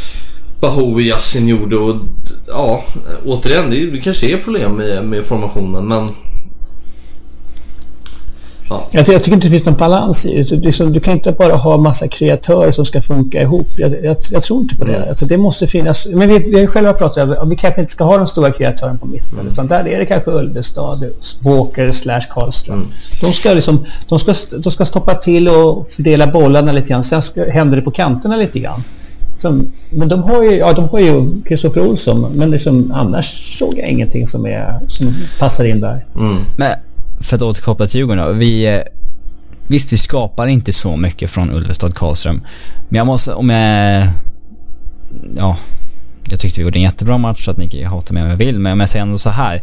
Bahoui Yassin gjorde. Och ja, återigen, det, det kanske är problem med, med formationen, men ja. Jag, jag tycker inte det finns någon balans i det. Liksom, du kan inte bara ha massa kreatörer som ska funka ihop. Jag, jag, jag tror inte på det. Alltså, det måste finnas. Men vi, vi har själva pratat om vi kanske inte ska ha de stora kreatörerna på mitten. Mm. Utan där är det kanske Ulvestad, Walker slash Karlström. Mm. De ska liksom, de ska, de ska stoppa till och fördela bollarna lite grann. Sen ska, händer det på kanterna lite grann. Som, men de har ju, ja, de har ju Kristoffer Olsson. Men liksom, annars såg jag ingenting som, är, som passar in där. Mm. Men för att återkoppla till Djurgården, vi, visst vi skapar inte så mycket från Ulvestad Karlström, men jag måste, om jag ja, jag tyckte vi gjorde en jättebra match, så att ni kan hata mig om jag vill, men om jag säger ändå så här,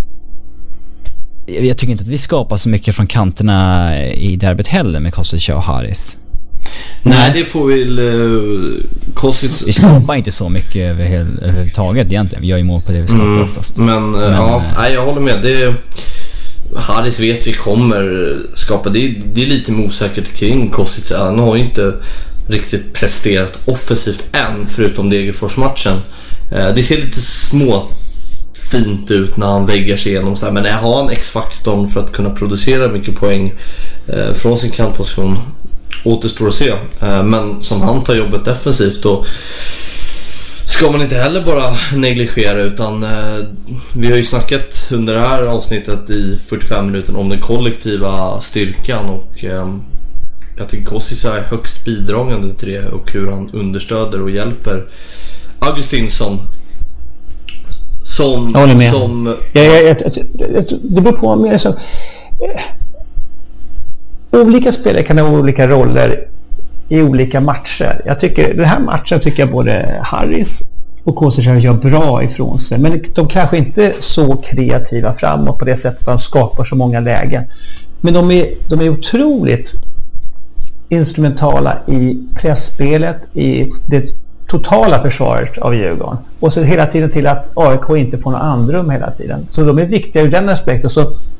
jag tycker inte att vi skapar så mycket från kanterna i derbyt heller med Kostic och Haris. Nej, det får vi uh, Kostic. Vi skapar inte så mycket över, överhuvudtaget egentligen, vi gör ju mål på det vi skapar mm, oftast. Men, uh, men ja, nej, jag håller med, det Haris vet vi kommer skapa. Det är, det är lite osäkert kring Kostic. Han har ju inte riktigt presterat offensivt än, förutom Degerfors-matchen. Det ser lite små fint ut när han väggar sig igenom så här, men har han X-faktorn för att kunna producera mycket poäng från sin kantposition återstår att se. Men som han tar jobbet defensivt, och ska man inte heller bara negligera, utan eh, vi har ju snackat under det här avsnittet i fyrtiofem minuter om den kollektiva styrkan, och eh, jag tycker Kostic är högst bidragande till det, och hur han understöder och hjälper Augustinsson som, jag håller med. som ja, jag, jag, jag, det beror på mer så eh, olika spelare kan ha olika roller i olika matcher. Jag tycker, den här matchen tycker jag både Harris och Kostic gör bra ifrån sig. Men de kanske inte är så kreativa framåt på det sättet att de skapar så många lägen. Men de är, de är otroligt instrumentala i pressspelet, i det totala försvaret av Djurgården. Och så hela tiden till att A I K inte får något andrum hela tiden. Så de är viktiga ur den aspekten. Så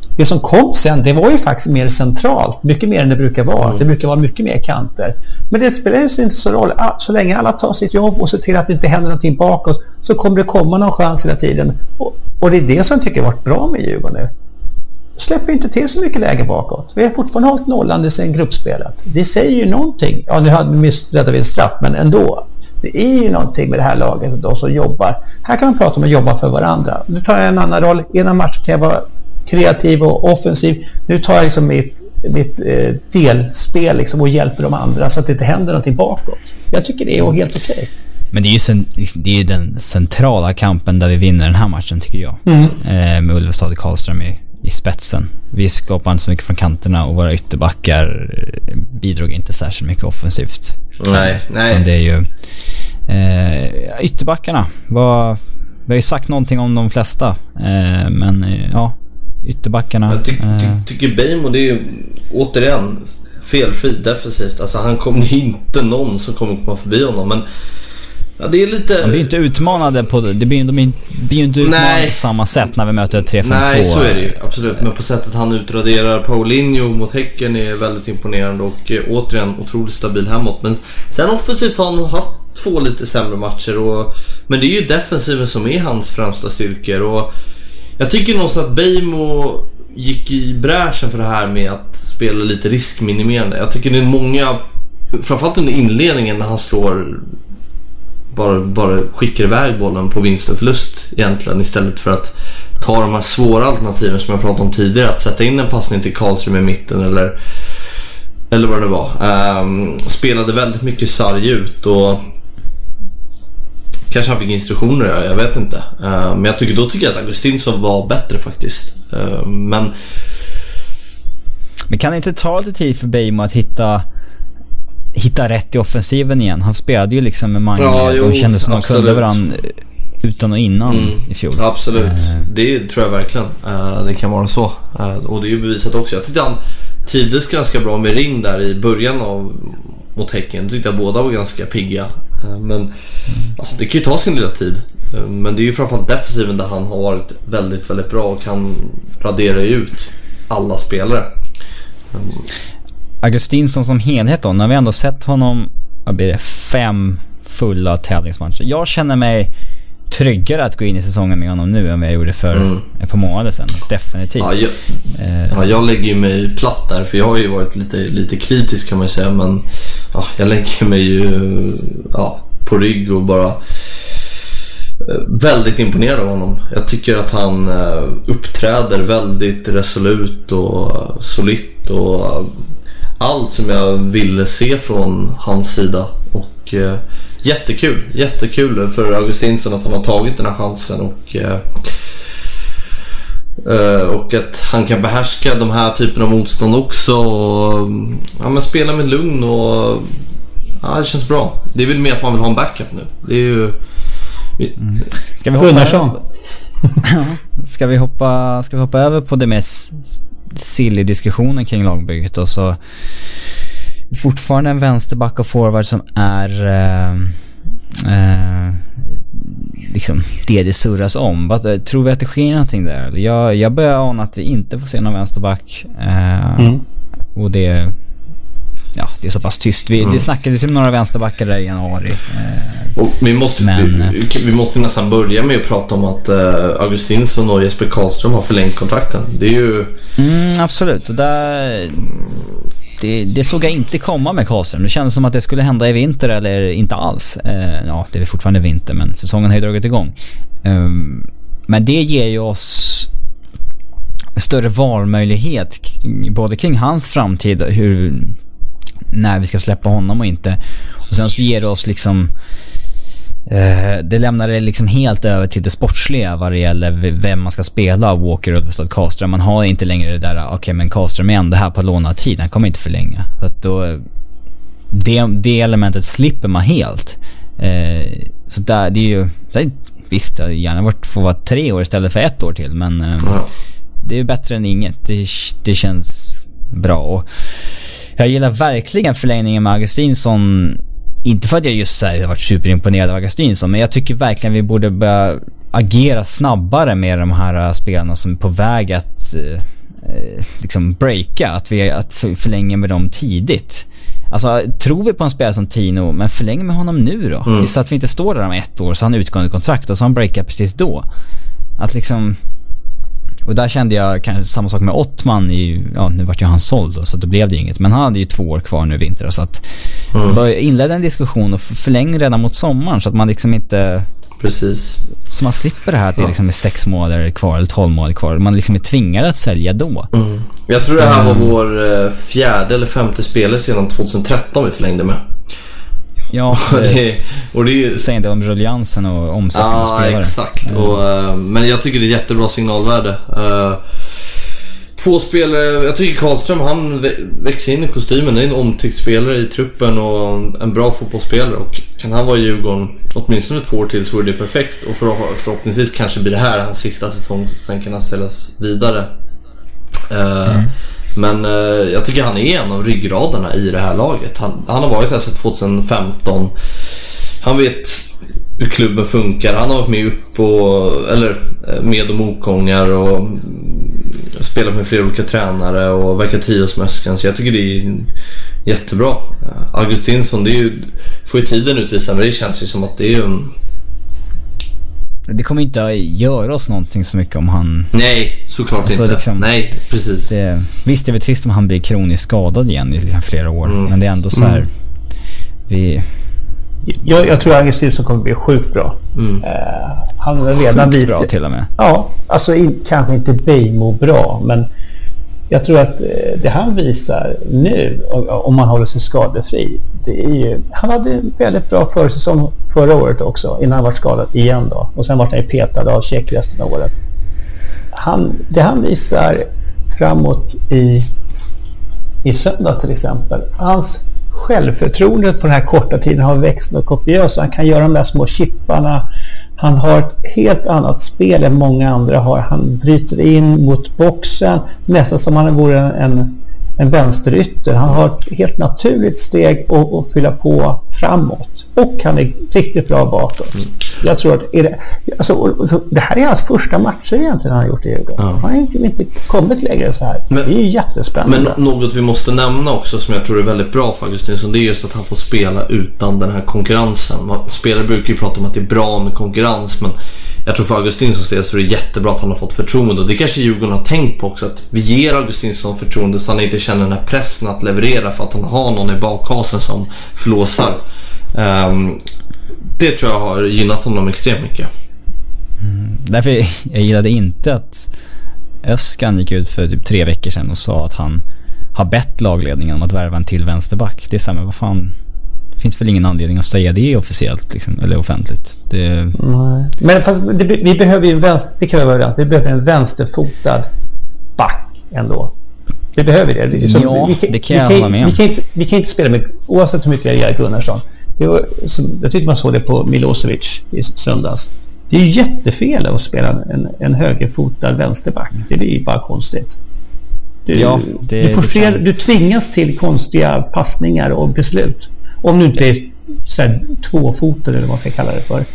det som kom sen, det var ju faktiskt mer centralt, mycket mer än det brukar vara. Mm. Det brukar vara mycket mer kanter. Men det spelar ju inte så roll. Så länge alla tar sitt jobb och ser till att det inte händer någonting bakåt, så kommer det komma någon chans hela tiden. Och, och det är det som jag tycker har varit bra med Djurgården nu. Släpper inte till så mycket läge bakåt. Vi har fortfarande hållit nollan sen gruppspelet. Det säger ju någonting. Ja, nu hade vi missrättat vid en straff, men ändå. Det är ju någonting med det här laget då som jobbar. Här kan man prata om att jobba för varandra. Nu tar jag en annan roll. Ena matchen kan jag vara kreativ och offensiv. Nu tar jag liksom mitt, mitt eh, delspel liksom och hjälper de andra så att det inte händer någonting bakåt. Jag tycker det är helt okej. Men det är ju sen, det är ju den centrala kampen där vi vinner den här matchen, tycker jag. Mm. Eh, med Ulvestad och Karlström i, i spetsen. Vi skapar inte så mycket från kanterna och våra ytterbackar bidrog inte särskilt mycket offensivt. Nej, nej. Men det är ju eh, ytterbackarna. Var, vi har ju sagt någonting om de flesta. Eh, men eh, ja, ytterbackarna. Jag ty, ty, tycker Beijmo, det är ju återigen felfri defensivt. Alltså han kommer, det är inte någon som kommer komma förbi honom, men ja, det är lite... De blir inte utmanade på det. blir, de blir ju inte utmanade på samma sätt när vi möter tre fem två. Nej, så är det ju, absolut. Men på sättet han utraderar Paulinho mot Häcken är väldigt imponerande och eh, återigen otroligt stabil hemåt. Men sen offensivt har han haft två lite sämre matcher. Och, men det är ju defensiven som är hans främsta styrkor. Och jag tycker någonstans att Beijmo gick i bräschen för det här med att spela lite riskminimerande. Jag tycker det är många, framförallt under inledningen när han slår... Bara, bara skickar iväg bollen på vinst och förlust egentligen, istället för att ta de här svåra alternativen som jag pratade om tidigare, att sätta in en passning till Karlström i mitten eller, eller vad det var. Um, spelade väldigt mycket sarg ut och kanske han fick instruktioner, jag, jag vet inte. Uh, men jag tycker, då tycker jag att Augustinsson var bättre faktiskt. Uh, men Men kan det inte ta lite tid för Beijmo att hitta hitta rätt i offensiven igen? Han spelade ju liksom med Mange. Ja, de kände som de kunde varandra utan och innan mm, i fjol. Absolut, uh, det tror jag verkligen. Uh, det kan vara så. Uh, och det är ju bevisat också. Jag tyckte han trivdes ganska bra med Ring där i början av mot Häcken. Jag tyckte att båda var ganska pigga. Uh, men mm. ja, det kan ju ta sin lilla tid. Uh, men det är ju framförallt defensiven där han har varit väldigt, väldigt bra och kan radera ut alla spelare. Um, Augustinsson som helhet då, när vi ändå sett honom, vad blir det, fem fulla tävlingsmatcher. Jag känner mig tryggare att gå in i säsongen med honom nu än vad jag gjorde för mm. ett par månader sedan. Definitivt. Ja, jag, eh. ja, jag lägger ju mig platt där, för jag har ju varit lite, lite kritisk kan man säga, men ja, jag lägger mig ju ja, på rygg och bara väldigt imponerad av honom. Jag tycker att han uppträder väldigt resolut och solitt och allt som jag ville se från hans sida. Och eh, jättekul, jättekul för Augustinsson att han har tagit den här chansen och, eh, och att han kan behärska de här typen av motstånd också och ja, men spela med lugn och ja, det känns bra. Det är väl mer att man vill ha en backup nu. Det är ju vi, mm. Ska vi hoppa Gunnarsson. ska vi hoppa ska vi hoppa över på det mest silly diskussionen kring lagbygget, och så fortfarande en vänsterback och forward som är eh, eh, liksom det det surras om. But, tror vi att det sker någonting där? Jag, jag börjar ana att vi inte får se någon vänsterback eh, mm. och det ja, det är så pass tyst. Vi, mm. Det snackades om några vänsterbackar där i januari. Eh, och vi, måste, men, vi, vi måste nästan börja med att prata om att eh, Augustinsson och Jesper Karlström har förlängt kontrakten. Det är ju... Mm, absolut. Och där, det, det såg jag inte komma med Karlström. Det kändes som att det skulle hända i vinter eller inte alls. Eh, ja, det är fortfarande vinter, men säsongen har ju dragit igång. Eh, men det ger ju oss större valmöjlighet både kring hans framtid, hur... när vi ska släppa honom och inte. Och sen så ger det oss liksom eh, det lämnar det liksom helt över till det sportsliga vad det gäller vem man ska spela av Walker och Ulvestad Karlström. Man har inte längre det där, okej okay, men Karlström är ändå här på lånad tid, han kommer inte förlänga. Så att då det, det elementet slipper man helt. Eh, så där, det är ju det är, visst, det gärna varit få vara tre år istället för ett år till, men eh, det är bättre än inget. Det, det känns bra. Och jag gillar verkligen förlängningen med Augustinsson. Inte för att jag just har varit superimponerad av Augustinsson, men jag tycker verkligen vi borde börja agera snabbare med de här spelarna som är på väg att eh, liksom breaka, att vi att för, förlänga med dem tidigt. Alltså, tror vi på en spelare som Tino, men förlänger med honom nu då? Mm. Så att vi inte står där om ett år, så han utgående kontrakt och så han breakar precis då. Att liksom... Och där kände jag kanske samma sak med Ottman i, ja, nu vart ju han såld då, så då blev det inget, men han hade ju två år kvar nu i vinter, så att mm. inledde en diskussion och förläng redan mot sommaren, så att man liksom inte precis, så man slipper det här att det liksom är sex månader kvar eller tolv månader kvar, man liksom är tvingad att sälja då. Mm. Jag tror det här var vår fjärde eller femte spelare sedan tjugohundratretton vi förlängde med. Ja, det, och det är säger inte om ruljansen och omsättningen ja, av spelare. Ja, exakt. Mm. Och, uh, men jag tycker det är jättebra signalvärde. Uh, två spelare, jag tycker Karlström, han växer in i kostymen. Det är en omtyckt spelare i truppen och en bra fotbollsspelare. Och kan han vara i Djurgården åtminstone två år till, så är det perfekt. Och för, förhoppningsvis kanske blir det här hans sista säsong, sen kan han säljas vidare. Uh, mm. Men eh, jag tycker han är en av ryggraderna i det här laget. Han, han har varit här sedan tjugohundrafemton. Han vet hur klubben funkar. Han har varit med upp och, eller med och motgångar och spelat med flera olika tränare och verkar trivas med Öskan. Så jag tycker det är jättebra. Augustinsson, det är ju, får ju tiden utvisa, men det känns ju som att det är ju en... Det kommer inte att göra oss någonting så mycket om han... Nej, såklart alltså, inte. Liksom, nej, precis. Det, visst, det är väl trist om han blir kroniskt skadad igen i liksom flera år. Mm. Men det är ändå så här... Mm. Vi... Jag, jag tror att Augustinsson kommer bli sjukt bra. Mm. Uh, han har redan visat... bra till och med. Ja, alltså in, kanske inte Bejmo bra, men jag tror att uh, det han visar nu, om man håller sig skadefri, det är ju, han hade en väldigt bra försäsong förra året också, innan han var skadad igen då, och sen var han petad av Tjeck resten av året. Han, det han visar framåt i i söndags till exempel, hans självförtroende på den här korta tiden har växt och kopiöst. Han kan göra de där små chipparna. Han har ett helt annat spel än många andra har. Han bryter in mot boxen nästan som han vore en, en, en vänsterytter. Han har ett helt naturligt steg att, att fylla på framåt. Och han är riktigt bra bakåt. Mm. Jag tror att är det, alltså, det här är hans första matcher egentligen han har gjort i Djurgården. Ja. Han har inte kommit längre så här. Men, det är ju jättespännande. Men något vi måste nämna också som jag tror är väldigt bra för Augustinsson, det är just att han får spela utan den här konkurrensen. Spelare brukar ju prata om att det är bra med konkurrens, men jag tror för Augustinssons del så är det jättebra att han har fått förtroende. Och det kanske Djurgården har tänkt på också, att vi ger Augustinsson förtroende så han inte känner den här pressen att leverera för att han har någon i bakkasen som flåsar. Um, det tror jag har gynnat honom extremt mycket. Mm, därför jag gillade inte att Öskan gick ut för typ tre veckor sedan och sa att han har bett lagledningen om att värva en till vänsterback. Det är samma, vad fan, det finns väl ingen anledning att säga det officiellt liksom, eller offentligt. Det... Nej. Men fast, det, vi behöver ju en vänster, det kan vi vara, vi behöver en vänsterfotad back ändå. Vi behöver det. Så ja, vi kan, det kan jag vi hålla med om. Vi kan inte, vi kan inte spela med, oavsett hur mycket jag gör Gunnarsson. Det var, så, jag tyckte man såg det på Milosevic i söndags. Det är ju jättefel att spela en, en högerfotad vänsterback. Det blir ju bara konstigt. Du, ja, det, du, forcerar, det du tvingas till konstiga passningar och beslut. Om du inte är så här, tvåfotad eller vad man ska kalla det för.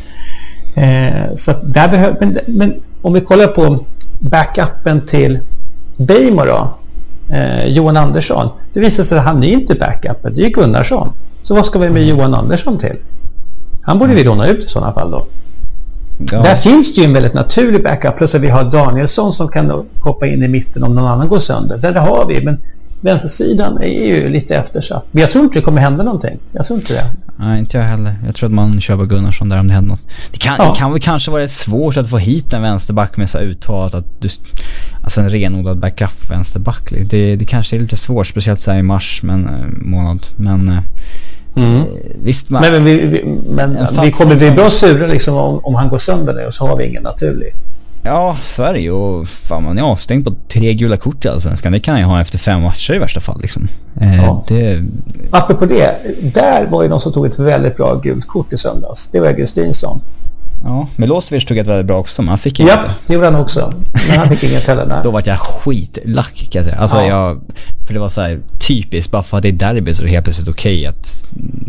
Eh, så att där behöver, men, men om vi kollar på backupen till Bejmo då, eh, Johan Andersson. Det visar sig att han är inte backupen, det är Gunnarsson. Så vad ska vi med Johan Andersson till? Han borde vi låna ut i sådana fall då. Ja. Där finns det ju en väldigt naturlig backup, plus att vi har Danielsson som kan hoppa in i mitten om någon annan går sönder. Där det har vi, men vänstersidan är ju lite eftersatt. Men jag tror inte det kommer hända någonting. Jag tror inte det. Nej, inte jag heller. Jag tror att man kör på Gunnarsson där om det händer något. Det kan, ja. det kan väl kanske vara svårt att få hit en vänsterback med så uttalat att du, alltså en renodlad backup vänsterback. Det, det kanske är lite svårt, speciellt så här i mars men, månad. Men mm. visst man, men, men, vi, vi, men vi kommer bli bra sura liksom, om, om han går sönder nu och så har vi ingen naturlig. Ja, så är det ju. Och fan, man är avstängd på tre gula kort i Allsvenskan. Det kan jag ha efter fem matcher i värsta fall liksom. Eh, ja. det... Apropå det, där var ju någon som tog ett väldigt bra gult kort i söndags. Det var Augustinsson. Ja, Milosevic tog ett väldigt bra också, men han fick inget. Ja, det gjorde han också. Men han fick inget heller. Nej. Då var jag skitlack kan jag säga. Alltså ja. jag, för det var så här typiskt, bara för att det är derby så är det helt plötsligt okej okay att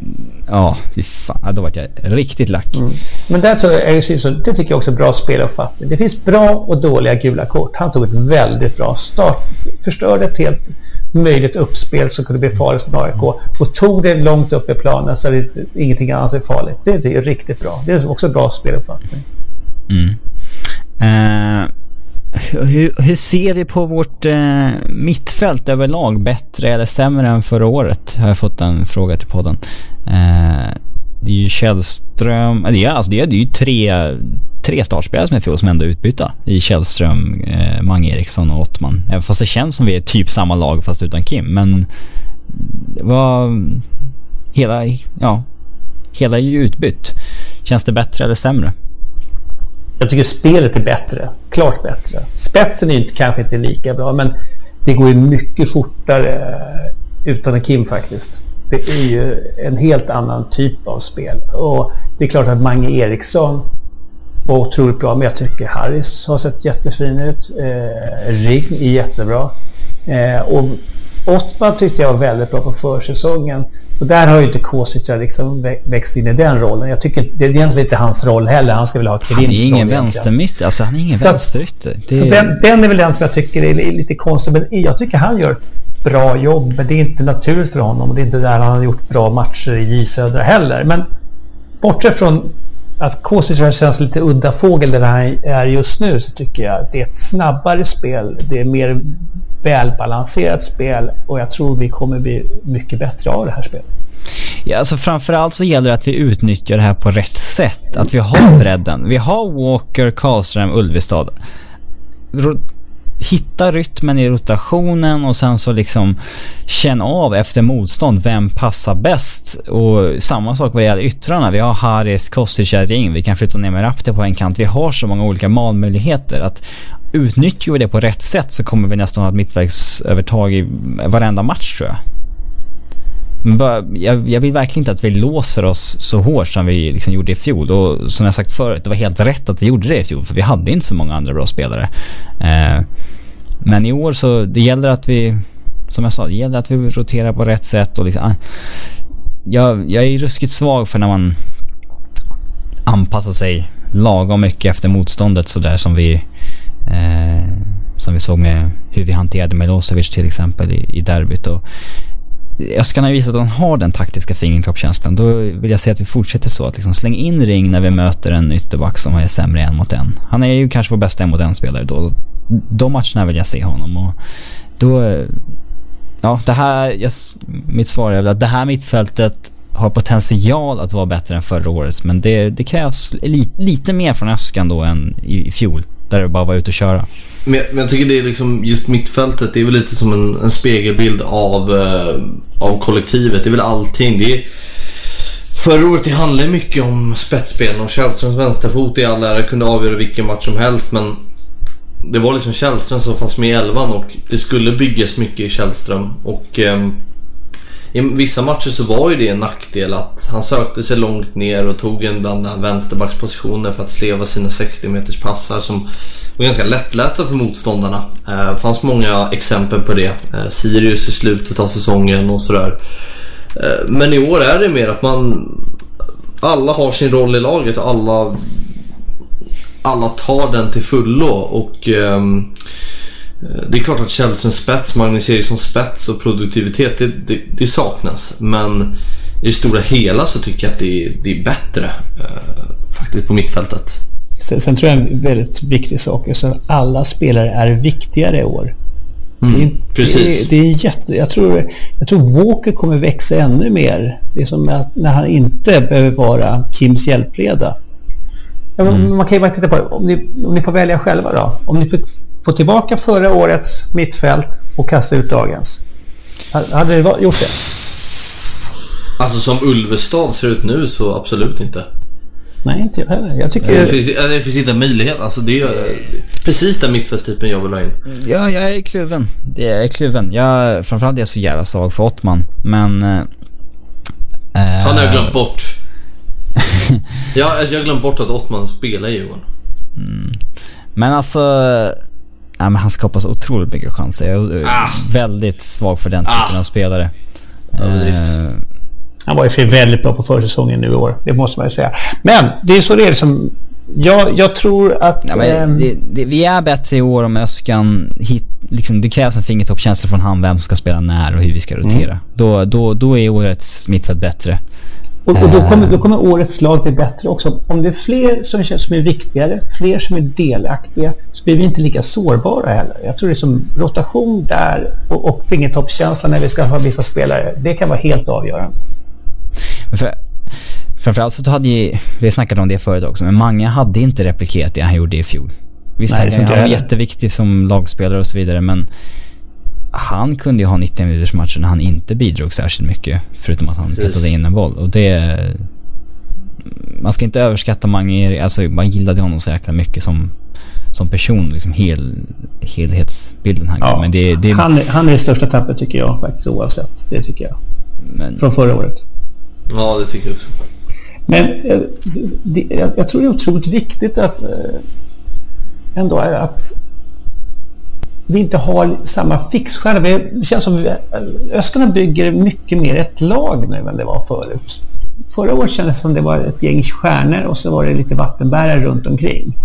Ja, fy fan, då var jag riktigt lack. Mm. Men där tror jag, det tycker jag också är bra speluppfattning. Det finns bra och dåliga gula kort. Han tog ett väldigt bra start. Förstörde ett helt möjligt uppspel som kunde bli farligt för A I K. Och tog det långt upp i planen så att ingenting annat är farligt. Det är riktigt bra. Det är också bra speluppfattning. Mm. Uh, hur, hur ser vi på vårt uh, mittfält överlag? Bättre eller sämre än förra året? Har jag fått en fråga till podden. Uh, det är ju Källström, det är, alltså det är, det är ju tre, tre startspelare som är för som ändå utbyta i Källström, uh, Mange Eriksson och Ottman. Även fast det känns som vi är typ samma lag fast utan Kim. Men vad hela, ja, hela är ju utbytt. Känns det bättre eller sämre? Jag tycker spelet är bättre, klart bättre. Spetsen är inte, kanske inte lika bra, men det går ju mycket fortare utan en Kim faktiskt. Det är ju en helt annan typ av spel. Och det är klart att Mange Eriksson var otroligt bra, men jag tycker Harris har sett jättefin ut. Eh, Ring är jättebra. Eh, och Ottman tyckte jag var väldigt bra på försäsongen. Och där har ju inte Kosica liksom växt in i den rollen. Jag tycker det är egentligen inte hans roll heller. Han ska väl ha Kevins roll. Han är ingen vänstermister. Alltså han är ingen vänsterytter. Det... Så den, den är väl den som jag tycker är lite konstig. Men jag tycker han gör bra jobb. Men det är inte naturligt för honom. Och det är inte där han har gjort bra matcher i J Södra heller. Men bortsett från att Kosica känns lite udda fågel där han är just nu, så tycker jag att det är ett snabbare spel. Det är mer välbalanserat spel och jag tror vi kommer bli mycket bättre av det här spelet. Ja, alltså framförallt så gäller det att vi utnyttjar det här på rätt sätt. Att vi har bredden. Vi har Walker, Karlström, Ulvestad. Hitta rytmen i rotationen och sen så liksom känna av efter motstånd vem passar bäst. Och samma sak vad det gäller yttrarna. Vi har Harris, Kostica, Ring. Vi kan flytta ner med Rapte på en kant. Vi har så många olika malmöjligheter att utnyttjar vi det på rätt sätt så kommer vi nästan ha ett mittvägsövertag i varenda match, tror jag. Men bara, jag, jag vill verkligen inte att vi låser oss så hårt som vi liksom gjorde i fjol. Och som jag sagt förut, det var helt rätt att vi gjorde det i fjol, för vi hade inte så många andra bra spelare. Eh, men i år så det gäller att vi, som jag sa, det gäller att vi roterar på rätt sätt. Och liksom, jag, jag är ruskigt svag för när man anpassar sig lagom mycket efter motståndet, så där som vi eh, som vi såg med hur vi hanterade Milosevic till exempel i, i derbyt. Och jag ska visa att han har den taktiska fingertoppkänslan. Då vill jag säga att vi fortsätter så, att liksom släng in Ring när vi möter en ytterback som är sämre en mot en. Han är ju kanske vår bästa en mot en spelare då. De matcherna vill jag se honom. Och då, ja, det här, jag, mitt svar är att det här mittfältet har potential att vara bättre än förra året, men det, det krävs li, lite mer från Öskan då än i, i fjol, där det bara var ute och köra. Men jag, men jag tycker det är liksom just mittfältet, det är väl lite som en, en spegelbild av, eh, av kollektivet. Det är väl allting. Det är, förra året det handlade mycket om spetsspel och Källströms vänsterfot i all ära kunde avgöra vilken match som helst, men det var liksom Källström som fanns med i elvan och det skulle byggas mycket i Källström. Och eh, i vissa matcher så var ju det en nackdel att han sökte sig långt ner och tog en bland vänsterbackspositioner för att sleva sina sextio meters passar som var ganska lättlästa för motståndarna. Det eh, fanns många exempel på det. Eh, Sirius i slutet av säsongen och sådär. Eh, men i år är det mer att man alla har sin roll i laget och alla alla tar den till fullo. Och eh, det är klart att Källströms spets, Magnus Erikssons spets och produktivitet det, det, det saknas. Men i det stora hela så tycker jag att det, det är bättre eh, faktiskt på mittfältet. Sen, sen tror jag en väldigt viktig sak är så alla spelare är viktigare i år. Mm, det är, precis. Det är, det är jätte, jag, tror, jag tror Walker kommer växa ännu mer. Det är som att när han inte behöver vara Kims hjälpleda. Ja, mm. Man kan ju bara titta på om ni, om ni får välja själva då. Om ni får, får tillbaka förra årets mittfält och kasta ut dagens. Hade ni gjort det? Alltså som Ulvestad ser ut nu så absolut inte. Nej, inte jag heller. Jag tycker... Det finns, det finns inte en möjlighet. Alltså det är precis den mittfältstypen jag vill ha in. Ja, jag är kluven. Det är kluven. Jag, framförallt är jag så jävla svag för Ottman. Men... Äh, Han har jag glömt bort. ja, jag har glömt bort att Ottman spelar i Djurgården. Mm. Men alltså... Ja, men han skapar så otroligt mycket chanser. Jag är ah. väldigt svag för den typen ah. av spelare. Ja, äh, Han var ju för väldigt bra på försäsongen nu i år, det måste man ju säga. Men det är så det är som jag, jag tror att ja, men det, det, vi är bättre i år om Öskan hit, liksom, det krävs en fingertoppkänsla från han vem som ska spela när och hur vi ska rotera. Mm. Då, då, då är årets mittfält bättre. Och, och då, kommer, då kommer årets lag bli bättre också. Om det är fler som, som är viktigare, fler som är delaktiga, så blir vi inte lika sårbara heller. Jag tror det är som rotation där och, och fingertoppskänsla när vi ska ha vissa spelare, det kan vara helt avgörande. Men för, framförallt så hade ju, vi snackade om det förut också, men många hade inte replikerat det han gjorde i fjol. Visst, Nej, han, han var jätteviktig som lagspelare och så vidare, men han kunde ju ha nittio minuters matcher när han inte bidrog särskilt mycket, förutom att han petade in en boll. Och det, man ska inte överskatta Mange, alltså man gillade honom så jäkla mycket som, som person, liksom hel, helhetsbilden han ja, men det, det, han, han är det största tappet tycker jag faktiskt, oavsett, det tycker jag. Men, från förra året. Ja, det tycker jag också. Men det, jag, jag tror det är otroligt viktigt att ändå är att vi inte har samma fixstjärna. Det känns som att Öskarna bygger mycket mer ett lag nu än det var förut. Förra året kändes det som det var ett gäng stjärnor och så var det lite vattenbärare runt omkring.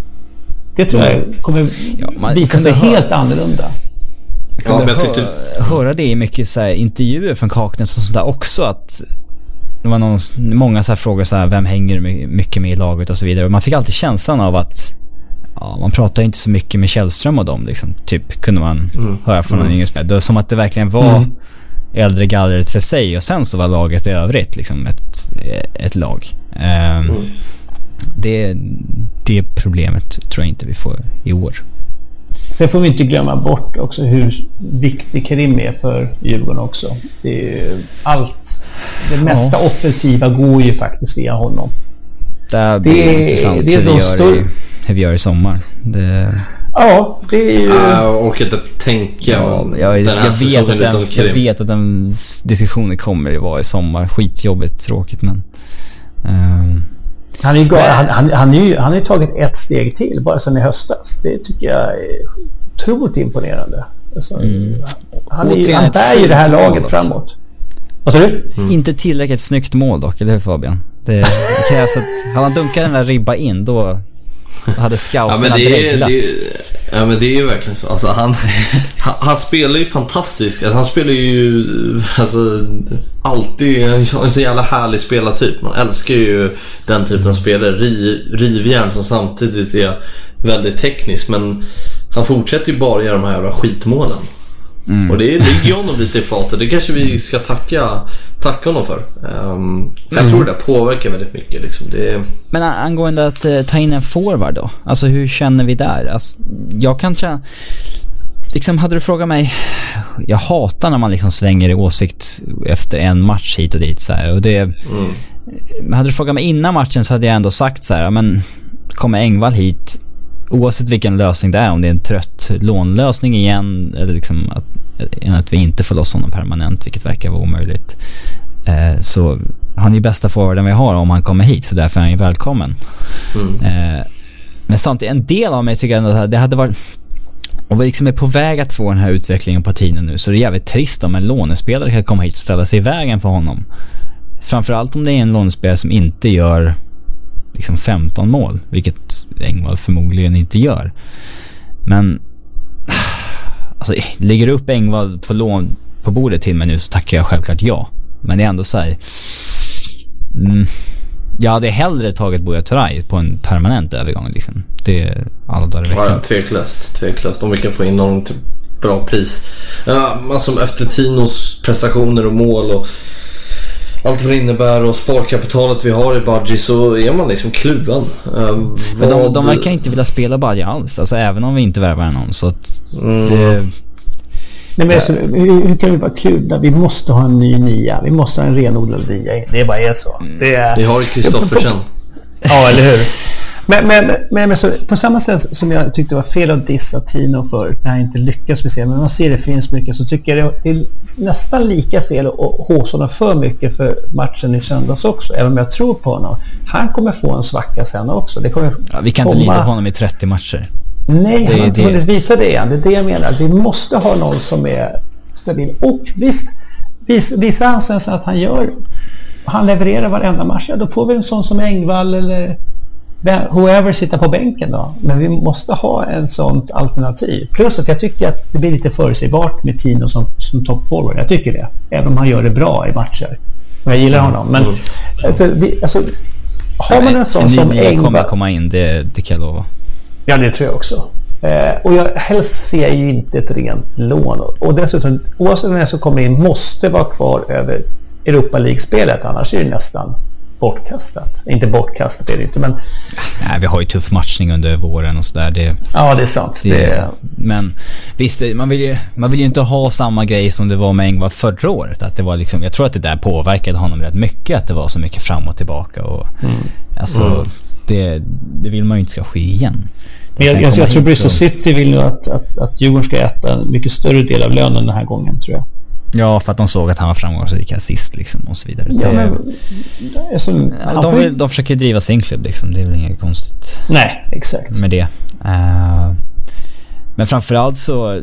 Det tror jag kommer ja, man, visa sig höra, helt annorlunda. Ja, men jag tyckte... höra det i mycket så här, intervjuer från Kaknäs och sådär också, att det var någon, många så här frågor så här, vem hänger mycket med i laget och så vidare. Och man fick alltid känslan av att ja, man pratar inte så mycket med Källström och dem liksom. Typ kunde man mm. höra från mm. en yngre spelare. Det var som att det verkligen var mm. äldre gallret för sig och sen så var laget i övrigt liksom ett, ett lag. Um, mm. det, det problemet tror jag inte vi får i år. Sen får vi inte glömma bort också hur viktig Karim är för Djurgården också. Det är allt, det mesta ja. offensiva går ju faktiskt via honom. Det blir det, intressant det är hur, vi gör stor... i, hur vi gör i sommar. Det... Ja, det är ju... Jag orkar inte tänka ja, om jag, jag, jag, vet att den, jag vet att den diskussionen kommer att vara i sommar. Skitjobbigt, tråkigt, men... Um... Han har ju han, han, han, är han är tagit ett steg till bara sedan i höstas. Det tycker jag är otroligt imponerande. Alltså, mm. Han, är, han bär ju det här laget framåt. Vad sa du? Mm. Inte tillräckligt snyggt mål dock, eller hur Fabian? Det, det krävs att han dunkar den där ribba in, då hade scouterna ja, dreglat. Ja, men det är ju verkligen så. Alltså, han, han, han spelar ju fantastiskt. Han spelar ju alltså, alltid en så jävla härlig spelartyp. Man älskar ju den typen av spelare. Riv, rivjärn som samtidigt är väldigt teknisk. Men han fortsätter ju bara göra de här jävla skitmålen. Mm. Och det ligger honom lite i fatet. Det kanske vi ska tacka tacka honom för. Um, för jag mm. tror det påverkar väldigt mycket liksom. Det... Men angående att uh, ta in en forward då, alltså hur känner vi där? Alltså, jag kan känna liksom, hade du frågat mig, jag hatar när man liksom svänger i åsikt efter en match hit och dit så här, och det mm. hade du frågat mig innan matchen så hade jag ändå sagt så här, men kommer Engvall hit oavsett vilken lösning det är, om det är en trött lånlösning igen eller liksom att, att vi inte får loss honom permanent, vilket verkar vara omöjligt, eh, så han är ju bästa forwarden vi har om han kommer hit, så därför är han ju välkommen. Mm. Eh, men samtidigt, en del av mig tycker ändå att det hade varit, och vi liksom är på väg att få den här utvecklingen på tiden nu, så det är jävligt trist om en lånespelare kan komma hit och ställa sig i vägen för honom. Framförallt om det är en lånespelare som inte gör liksom femton mål, vilket Engvall förmodligen inte gör. Men alltså, lägger upp Engvall på lån på bordet till mig nu, så tackar jag självklart ja. Men det är ändå så här, mm, jag hade hellre tagit Buya Turay på en permanent övergång liksom. Det är alla dagar i veckan. Ja, tveklöst, tveklöst. Om vi kan få in någon typ bra pris. Ja, alltså efter Tinos prestationer och mål och allt vad det innebär och sparkapitalet vi har i Badji, så är man liksom kluven. Um, Men de, de verkar inte vilja spela Badji alls, alltså även om vi inte värvar någon, så att mm. det... Nej, men alltså, hur, hur kan vi vara kluvna? Vi måste ha en ny nia. Vi måste ha en renodlad nia. Det bara är så. Det är... Vi har ju Kristoffersen. Ja, eller hur? Men, men, men, men så, på samma sätt som jag tyckte det var fel att dissa Tino för när han inte lyckas med sig, men man ser det finns mycket, så tycker jag det är nästan lika fel att håsa honom för mycket för matchen i söndags också, även om jag tror på honom. Han kommer få en svacka sen också. Det kommer ja, vi kan komma... inte lita på honom i trettio matcher. Nej, det, han har inte hunnit visa det igen. Det är det jag menar. Vi måste ha någon som är stabil. Och visst, vis, visa han sen att han gör han levererar varenda match, ja, då får vi en sån som Engvall eller whoever sitter på bänken då. Men vi måste ha en sånt alternativ. Plus att jag tycker att det blir lite förutsägbart med Tino som, som toppforward. Jag tycker det. Även om han gör det bra i matcher. Och jag gillar honom. Men mm. alltså, vi, alltså, har man en sån en som Engvall... kommer komma in, det, det kan jag lova. Ja, det tror jag också. Eh, och jag helst ser ju inte ett rent lån. Och dessutom, oavsett vem som kommer in måste vara kvar över Europa League-spelet. Annars är det nästan bortkastat. Inte bortkastat är det inte, men... Nej, vi har ju tuff matchning under våren och sådär. Det, ja, det är sant. Det, det... Men visst, man vill, ju, man vill ju inte ha samma grej som det var med Engvall förra året. Att det var liksom, jag tror att det där påverkade honom rätt mycket, att det var så mycket fram och tillbaka. Och, mm. Alltså, mm. Det, det vill man ju inte ska ske igen. Men jag, jag, jag tror Bristol så... City vill ju att, att, att Djurgården ska äta en mycket större del av lönen den här gången, tror jag. Ja, för att de såg att han var framgångsrik assist liksom och så vidare. Ja, det, men, alltså, ja, de, vill, de försöker driva sin klubb liksom. Det är väl inget konstigt. Nej, exakt. Med det. Uh, men framförallt så...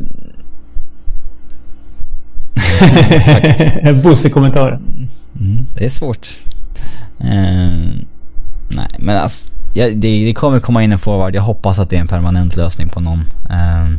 En bussig-kommentar. Mm, det är svårt. Uh, nej, men alltså, ja, det, det kommer komma in en forward. Jag hoppas att det är en permanent lösning på någon. Uh,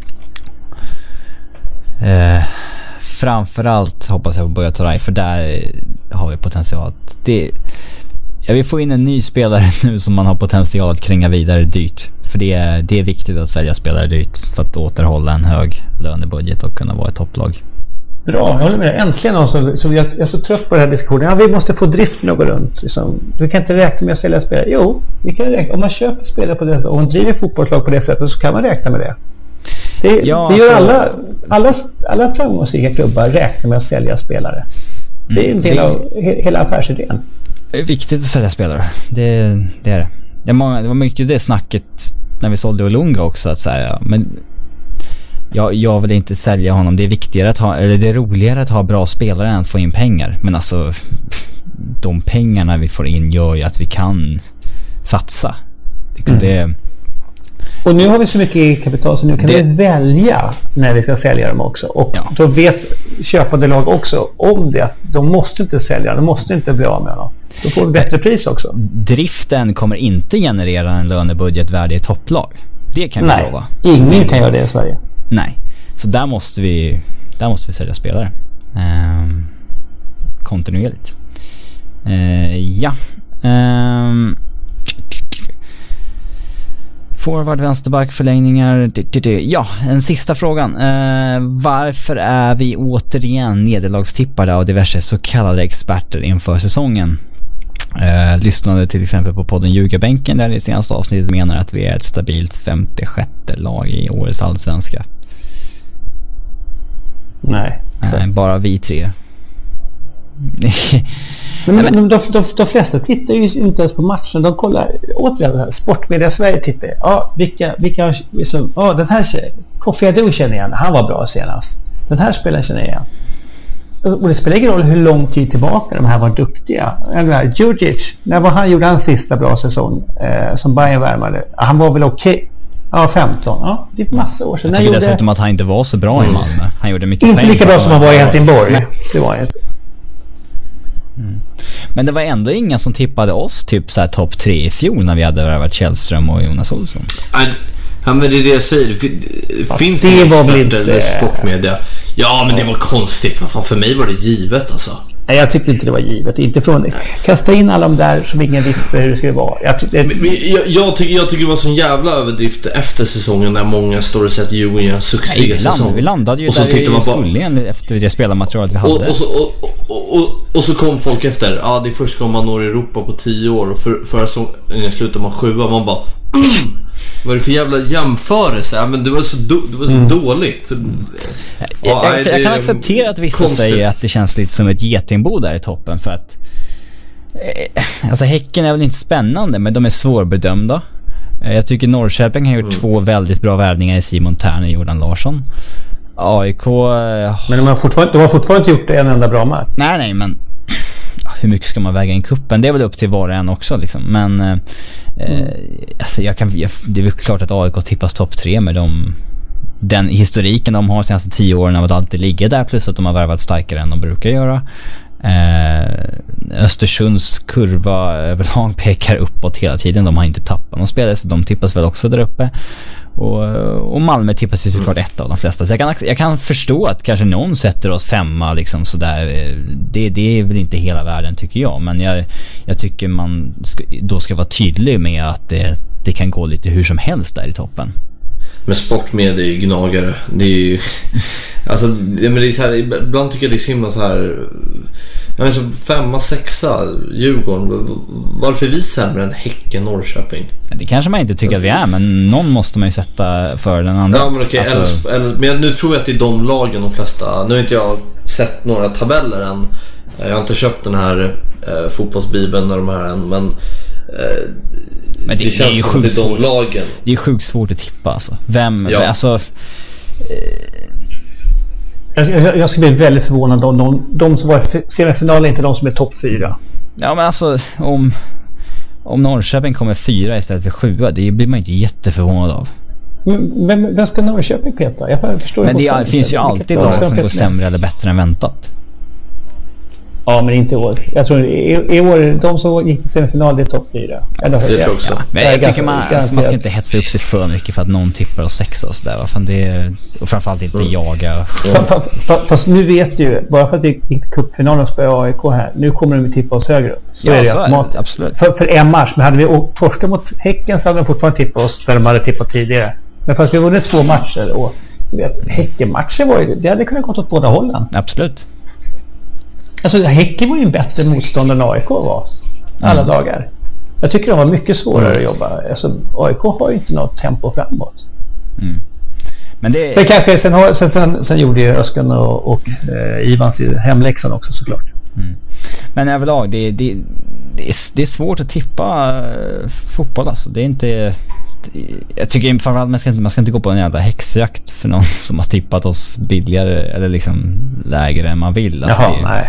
uh, Framförallt hoppas jag på Buya Turay, för där har vi potential. Det, jag vill få in en ny spelare nu som man har potential att kränga vidare dyrt. För det är, det är viktigt att sälja spelare dyrt för att återhålla en hög lönebudget och kunna vara ett topplag. Bra, jag håller med. Äntligen någon som, som jag, jag är så trött på den här diskussionen. Ja, vi måste få driften att gå runt. Liksom. Du kan inte räkna med att sälja spelare. Jo, vi kan räkna. Om man köper spelare på det sättet och man driver fotbollslag på det sättet så kan man räkna med det. Det, ja, det gör alltså, alla, alla, alla framgångsrika klubbar räknar med att sälja spelare. Det är en del det, av he, hela affärsidén. Det är viktigt att sälja spelare. Det, det är det. Det, många, det var mycket det snacket när vi sålde Olunga också. Att säga, men jag, jag vill inte sälja honom. Det är viktigare att ha, eller det är roligare att ha bra spelare än att få in pengar. Men alltså, de pengarna vi får in gör ju att vi kan satsa. Liksom mm. det. Och nu har vi så mycket kapital så nu kan det... vi välja när vi ska sälja dem också. Och ja. Då vet köpande lag också om det. De måste inte sälja, de måste inte bli av med dem. Då får vi bättre pris också. Driften kommer inte generera en lönebudget värd i topplag. Det kan vi Nej, lova. Ingen det... kan göra det i Sverige. Nej, så där måste vi där måste vi sälja spelare. Ehm, kontinuerligt. Ehm, ja. Ehm, forward, vänsterback, förlängningar. Ja, en sista frågan. Eh, varför är vi återigen nederlagstippade av diverse så kallade experter inför säsongen? Eh, lyssnade till exempel på podden Ljugarbänken där i senaste avsnittet menar att vi är ett stabilt femtiosjätte lag i årets allsvenska. Nej, eh, bara vi tre. Men, men, men de, de, de flesta tittar ju inte ens på matchen. De kollar återigen det här. Sportmedia Sverige tittar. Ja, vilka, vilka liksom, ja, den här Kofi Adu känner igen. Han var bra senast. Den här spelaren känner igen. Och det spelar ingen roll hur lång tid tillbaka de här var duktiga. Eller Djurdjic, när var han gjorde hans sista bra säsong eh, som Bayern värmade. Han var väl okej. Okay. Ja, femton. Ja, det är massa år sedan. Jag tycker dessutom gjorde... att han inte var så bra i Malmö. Han gjorde mycket inte lika bra som han var i Helsingborg. Nej. Det var ett Mm. Men det var ändå ingen som tippade oss typ så här topp tre i fjol när vi hade värvat Källström och Jonas Olsson. Ja, men det är det jag säger. Det finns det var väl inte sportmedia. Ja, men det var konstigt. För fan, för mig var det givet alltså. Nej, jag tyckte inte det var givet. Inte från kasta in alla de där som ingen visste hur det skulle vara. Jag, tyckte, men, men, jag, jag, tycker, jag tycker det var sån jävla överdrift efter säsongen när många står och säger att Djurgården gör en succé-säsong. Vi landade ju och så där vi man skulle bara, efter det spelarmaterialet vi hade. Och, och, så, och, och, och, och så kom folk efter. Ja, det är först gången man når Europa på tio år. Och för, förra säsongen slutar man sjua. Man bara... Vad är det för jävla jämförelse? Ja, men det var så, do, det var så mm. dåligt. Så, jag, jag, jag kan acceptera att vissa konstigt. säger att det känns lite som ett getingbo där i toppen. För att eh, alltså Häcken är väl inte spännande, men de är svårbedömda. Jag tycker Norrköping har gjort mm. två väldigt bra värvningar i Simon Tern och Jordan Larsson. A I K... Men de har fortfarande, de har fortfarande inte gjort en enda bra match. Nej, nej, men hur mycket ska man väga in kuppen? Det är väl upp till var och en också liksom. Men eh, mm. alltså jag kan, jag, det är väl klart att A I K tippas topp tre med de, den historiken de har senaste tio åren av att alltid ligga där, plus att de har värvat starkare än de brukar göra. Eh, Östersunds kurva överlag pekar uppåt hela tiden. De har inte tappat någon spelare, så de tippas väl också där uppe. Och, och Malmö tippas ju såklart ett av de flesta. Så jag kan, jag kan förstå att kanske någon sätter oss femma liksom sådär. Det, det är väl inte hela världen tycker jag. Men jag, jag tycker man ska, då ska vara tydlig med att det, det kan gå lite hur som helst där i toppen. Men sportmedia är ju gnagare. Det är ju alltså, det, men det är så här, ibland tycker jag det är så himla så här. Jag vet inte, femma, sexa Djurgården. Varför är vi sämre än Häcken, Norrköping? Det kanske man inte tycker att vi är, men någon måste man ju sätta för den andra. Ja, men okej, alltså... eller, eller, men nu tror jag att det är de lagen de flesta. Nu har inte jag sett några tabeller än. Jag har inte köpt den här eh, fotbollsbibeln och de här än, men eh, Men det, det känns det är ju som att det är de lagen. Det är sjukt svårt att tippa alltså. Vem, ja. alltså eh... jag, jag ska bli väldigt förvånad om de, de som var i semifinalen är inte de som är topp fyra. Ja, men alltså om om Norrköping kommer fyra istället för sjua, det blir man inte jätteförvånad av. Men vem, vem ska Norrköping peta? Jag förstår. Men det är, finns ju alltid lag som går sämre eller bättre än väntat. Ja, men inte i år. Jag tror i, i år, de som gick till semifinal, det är topp fyra. Eller, det tror också. Ja, men jag, jag tycker man, alltså, man ska inte hetsa upp sig för mycket för att någon tippar och sexa och sådär. Fan, det är, och framförallt inte mm. jaga. Mm. Fast, fast, fast nu vet ju, bara för att det gick till cupfinalen och spöade A I K här, nu kommer de tippa oss högre. Så ja, är det så automatiskt. Är det, absolut. För, för en match, men hade vi torskat mot Häcken så hade de fortfarande tippat oss där de hade tippat tidigare. Men fast vi vunnit två matcher och du vet, Häcken-matcher var ju, det hade kunnat gått åt båda hållen. Absolut. Alltså Häcken var ju en bättre motståndare än A I K var alla mm. dagar. Jag tycker de var mycket svårare mm. att jobba. Alltså A I K har ju inte något tempo framåt. Mm. Men det sen kanske sen, har, sen, sen, sen gjorde ju Öskan och, och eh, Ivans i hemläxan också såklart. Mm. Men överlag det, det, det, är, det är svårt att tippa uh, fotboll alltså. Det är inte det, jag tycker framförallt man ska inte man ska inte gå på en jävla häxjakt för någon som har tippat oss billigare eller liksom lägre än man vill. Alltså, Jaha, det, nej.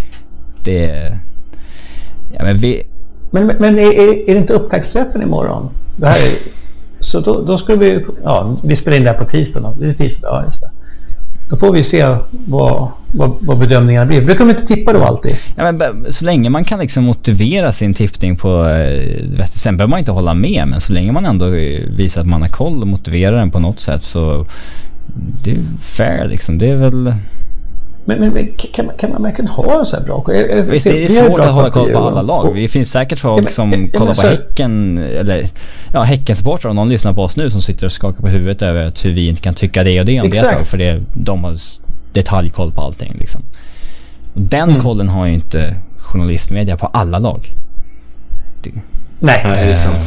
Det ja, men vi Men, men är, är det inte upptaktsträffen imorgon? Det här är, så då, då ska vi ja, vi spelar in det här på tisdagen. Det är tisdag, ja, just det. Då får vi se vad, vad, vad bedömningarna blir. Brukar de inte tippa då alltid? Ja, men så länge man kan liksom motivera sin tippning på vet, sen behöver man inte hålla med, men så länge man ändå visar att man har koll och motiverar den på något sätt så det är fair liksom. Det är väl Men, men, men kan, man, kan man verkligen ha så här bra koll? Visst, det är svårt att hålla koll på alla lag. Det finns säkert folk ja, som ja, kollar på Häcken eller ja, Häcken-supportrar och någon lyssnar på oss nu som sitter och skakar på huvudet över att hur vi inte kan tycka det och det om det för det, de har detaljkoll på allting liksom. Och den mm. kollen har ju inte journalistmedia på alla lag. Det, Nej, äh, det är sant.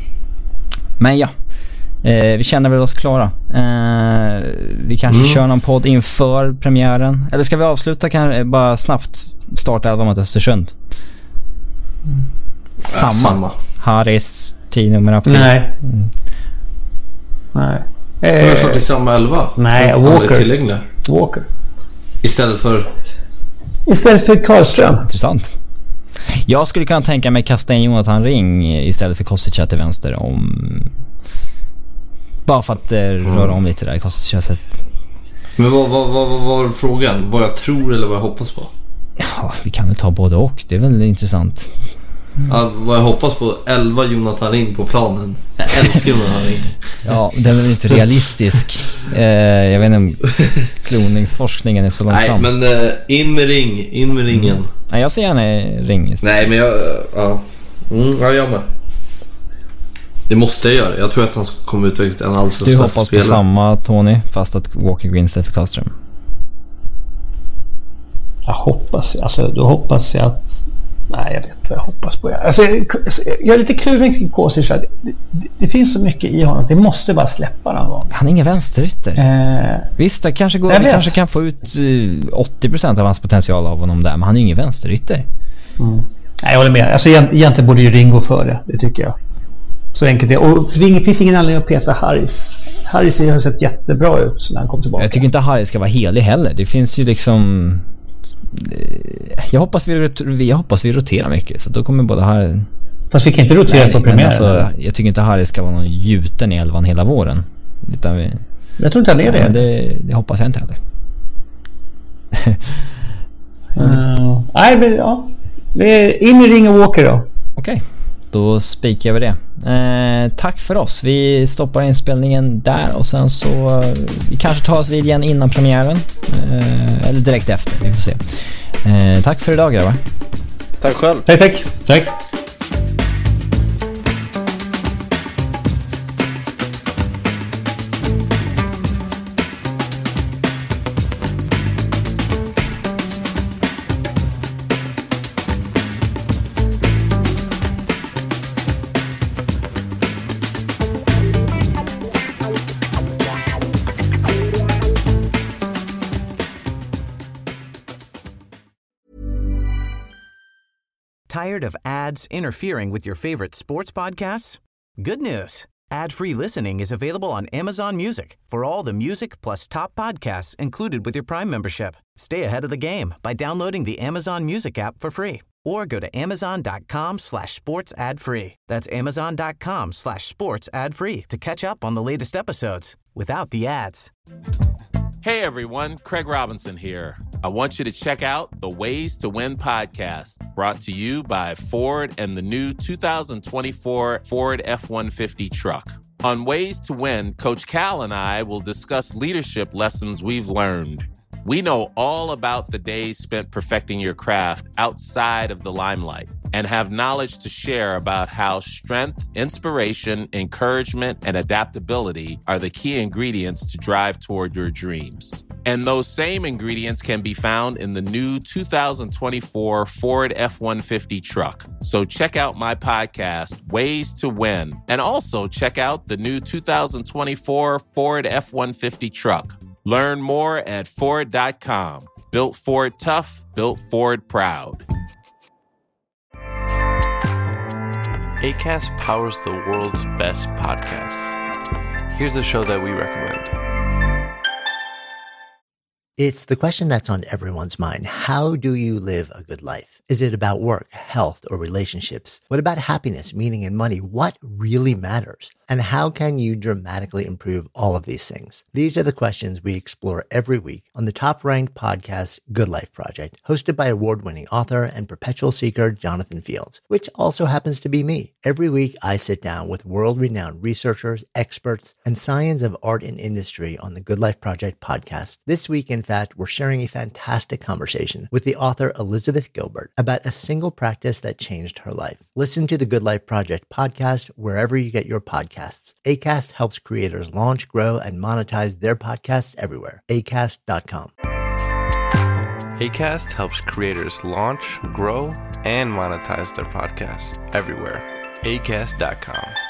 Men ja, Eh, vi känner väl oss klara. Eh, vi kanske mm. kör någon podd inför premiären. Eller ska vi avsluta kan bara snabbt starta elva mot Östersund? Mm. Samma. Ja, samma. Harris, tio nummer april. Nej. Mm. Nej. Eh, det är faktiskt samma elva. Nej, Walker. Walker. Istället för Istället för Karlström. Intressant. Jag skulle kunna tänka mig kasta in Jonathan Ring istället för Kostica till vänster om bara för att eh, röra mm. om lite där i Kostica. Men vad, vad, vad, vad var frågan? Vad jag tror eller vad jag hoppas på? Ja, vi kan väl ta både och. Det är väl intressant. Mm. Ja, vad jag hoppas på elva Jonathan Ring på planen. Jag älskar Jonathan Ring. Ja, den är väl inte realistisk. eh, jag vet inte om kloningsforskningen är så långt Nej, fram. Nej, men eh, in med ring. In med ringen. Mm. Nej, jag ser gärna ring. Nej, men jag... Ja, mm, ja jag med. Det måste jag göra. Jag tror att han kommer utvecklas en alldeles. Du hoppas spelare. På samma Tony, fast att Walker Green istället för Karlström. Jag hoppas, alltså då hoppas jag att nej, jag vet vad jag hoppas på. Alltså, jag, jag är lite kluven kring Kosic. Det, det, det finns så mycket i honom. Det måste bara släppa någon gång. Han är ingen vänsterytter. Eh, Visst, det kanske går, vi kanske kan få ut uh, åttio procent av hans potential av honom där, men han är ingen vänsterytter. Mm. Nej, jag håller med. Alltså, egentligen borde ju Ringo före, det tycker jag. Så enkelt det. Och det finns ingen anledning att peta Harris. Harris har sett jättebra ut när han kom tillbaka. Jag tycker inte Harris ska vara helig heller. Det finns ju liksom... Jag hoppas vi, jag hoppas vi roterar mycket. Så då kommer båda här... Fast vi kan inte rotera Nej, på premiären. Alltså, jag tycker inte Harris ska vara någon gjuten i elvan hela våren. Utan vi... Jag tror inte han är det. Ja, det. Det hoppas jag inte heller. uh, nej, men ja. In i ring och Walker då. Okej, okay. Då spikar vi det. Eh, tack för oss. Vi stoppar inspelningen där och sen så vi kanske tar oss vid igen innan premiären. Eh, eller direkt efter, vi får se. Eh, tack för idag, grabbar. Tack själv. Tack, tack. Tack. Tired of ads interfering with your favorite sports podcasts? Good news. Ad-free listening is available on Amazon Music for all the music plus top podcasts included with your Prime membership. Stay ahead of the game by downloading the Amazon Music app for free or go to amazon.com slash sports ad free. That's amazon.com slash sports ad free to catch up on the latest episodes without the ads. Hey everyone, Craig Robinson here. I want you to check out the Ways to Win podcast, brought to you by Ford and the new two thousand twenty-four Ford F one fifty truck. On Ways to Win, Coach Cal and I will discuss leadership lessons we've learned. We know all about the days spent perfecting your craft outside of the limelight and have knowledge to share about how strength, inspiration, encouragement, and adaptability are the key ingredients to drive toward your dreams. And those same ingredients can be found in the new two thousand twenty-four Ford F one fifty truck. So check out my podcast, Ways to Win, and also check out the new two thousand twenty-four Ford F one fifty truck. Learn more at Ford dot com. Built Ford tough, built Ford proud. Acast powers the world's best podcasts. Here's a show that we recommend. It's the question that's on everyone's mind. How do you live a good life? Is it about work, health, or relationships? What about happiness, meaning, and money? What really matters? And how can you dramatically improve all of these things? These are the questions we explore every week on the top-ranked podcast, Good Life Project, hosted by award-winning author and perpetual seeker Jonathan Fields, which also happens to be me. Every week, I sit down with world-renowned researchers, experts, and science of art and industry on the Good Life Project podcast. This week, in fact, we're sharing a fantastic conversation with the author Elizabeth Gilbert about a single practice that changed her life. Listen to the Good Life Project podcast wherever you get your podcasts. Acast helps creators launch, grow, and monetize their podcasts everywhere. acast dot com. Acast helps creators launch, grow, and monetize their podcasts everywhere. acast dot com.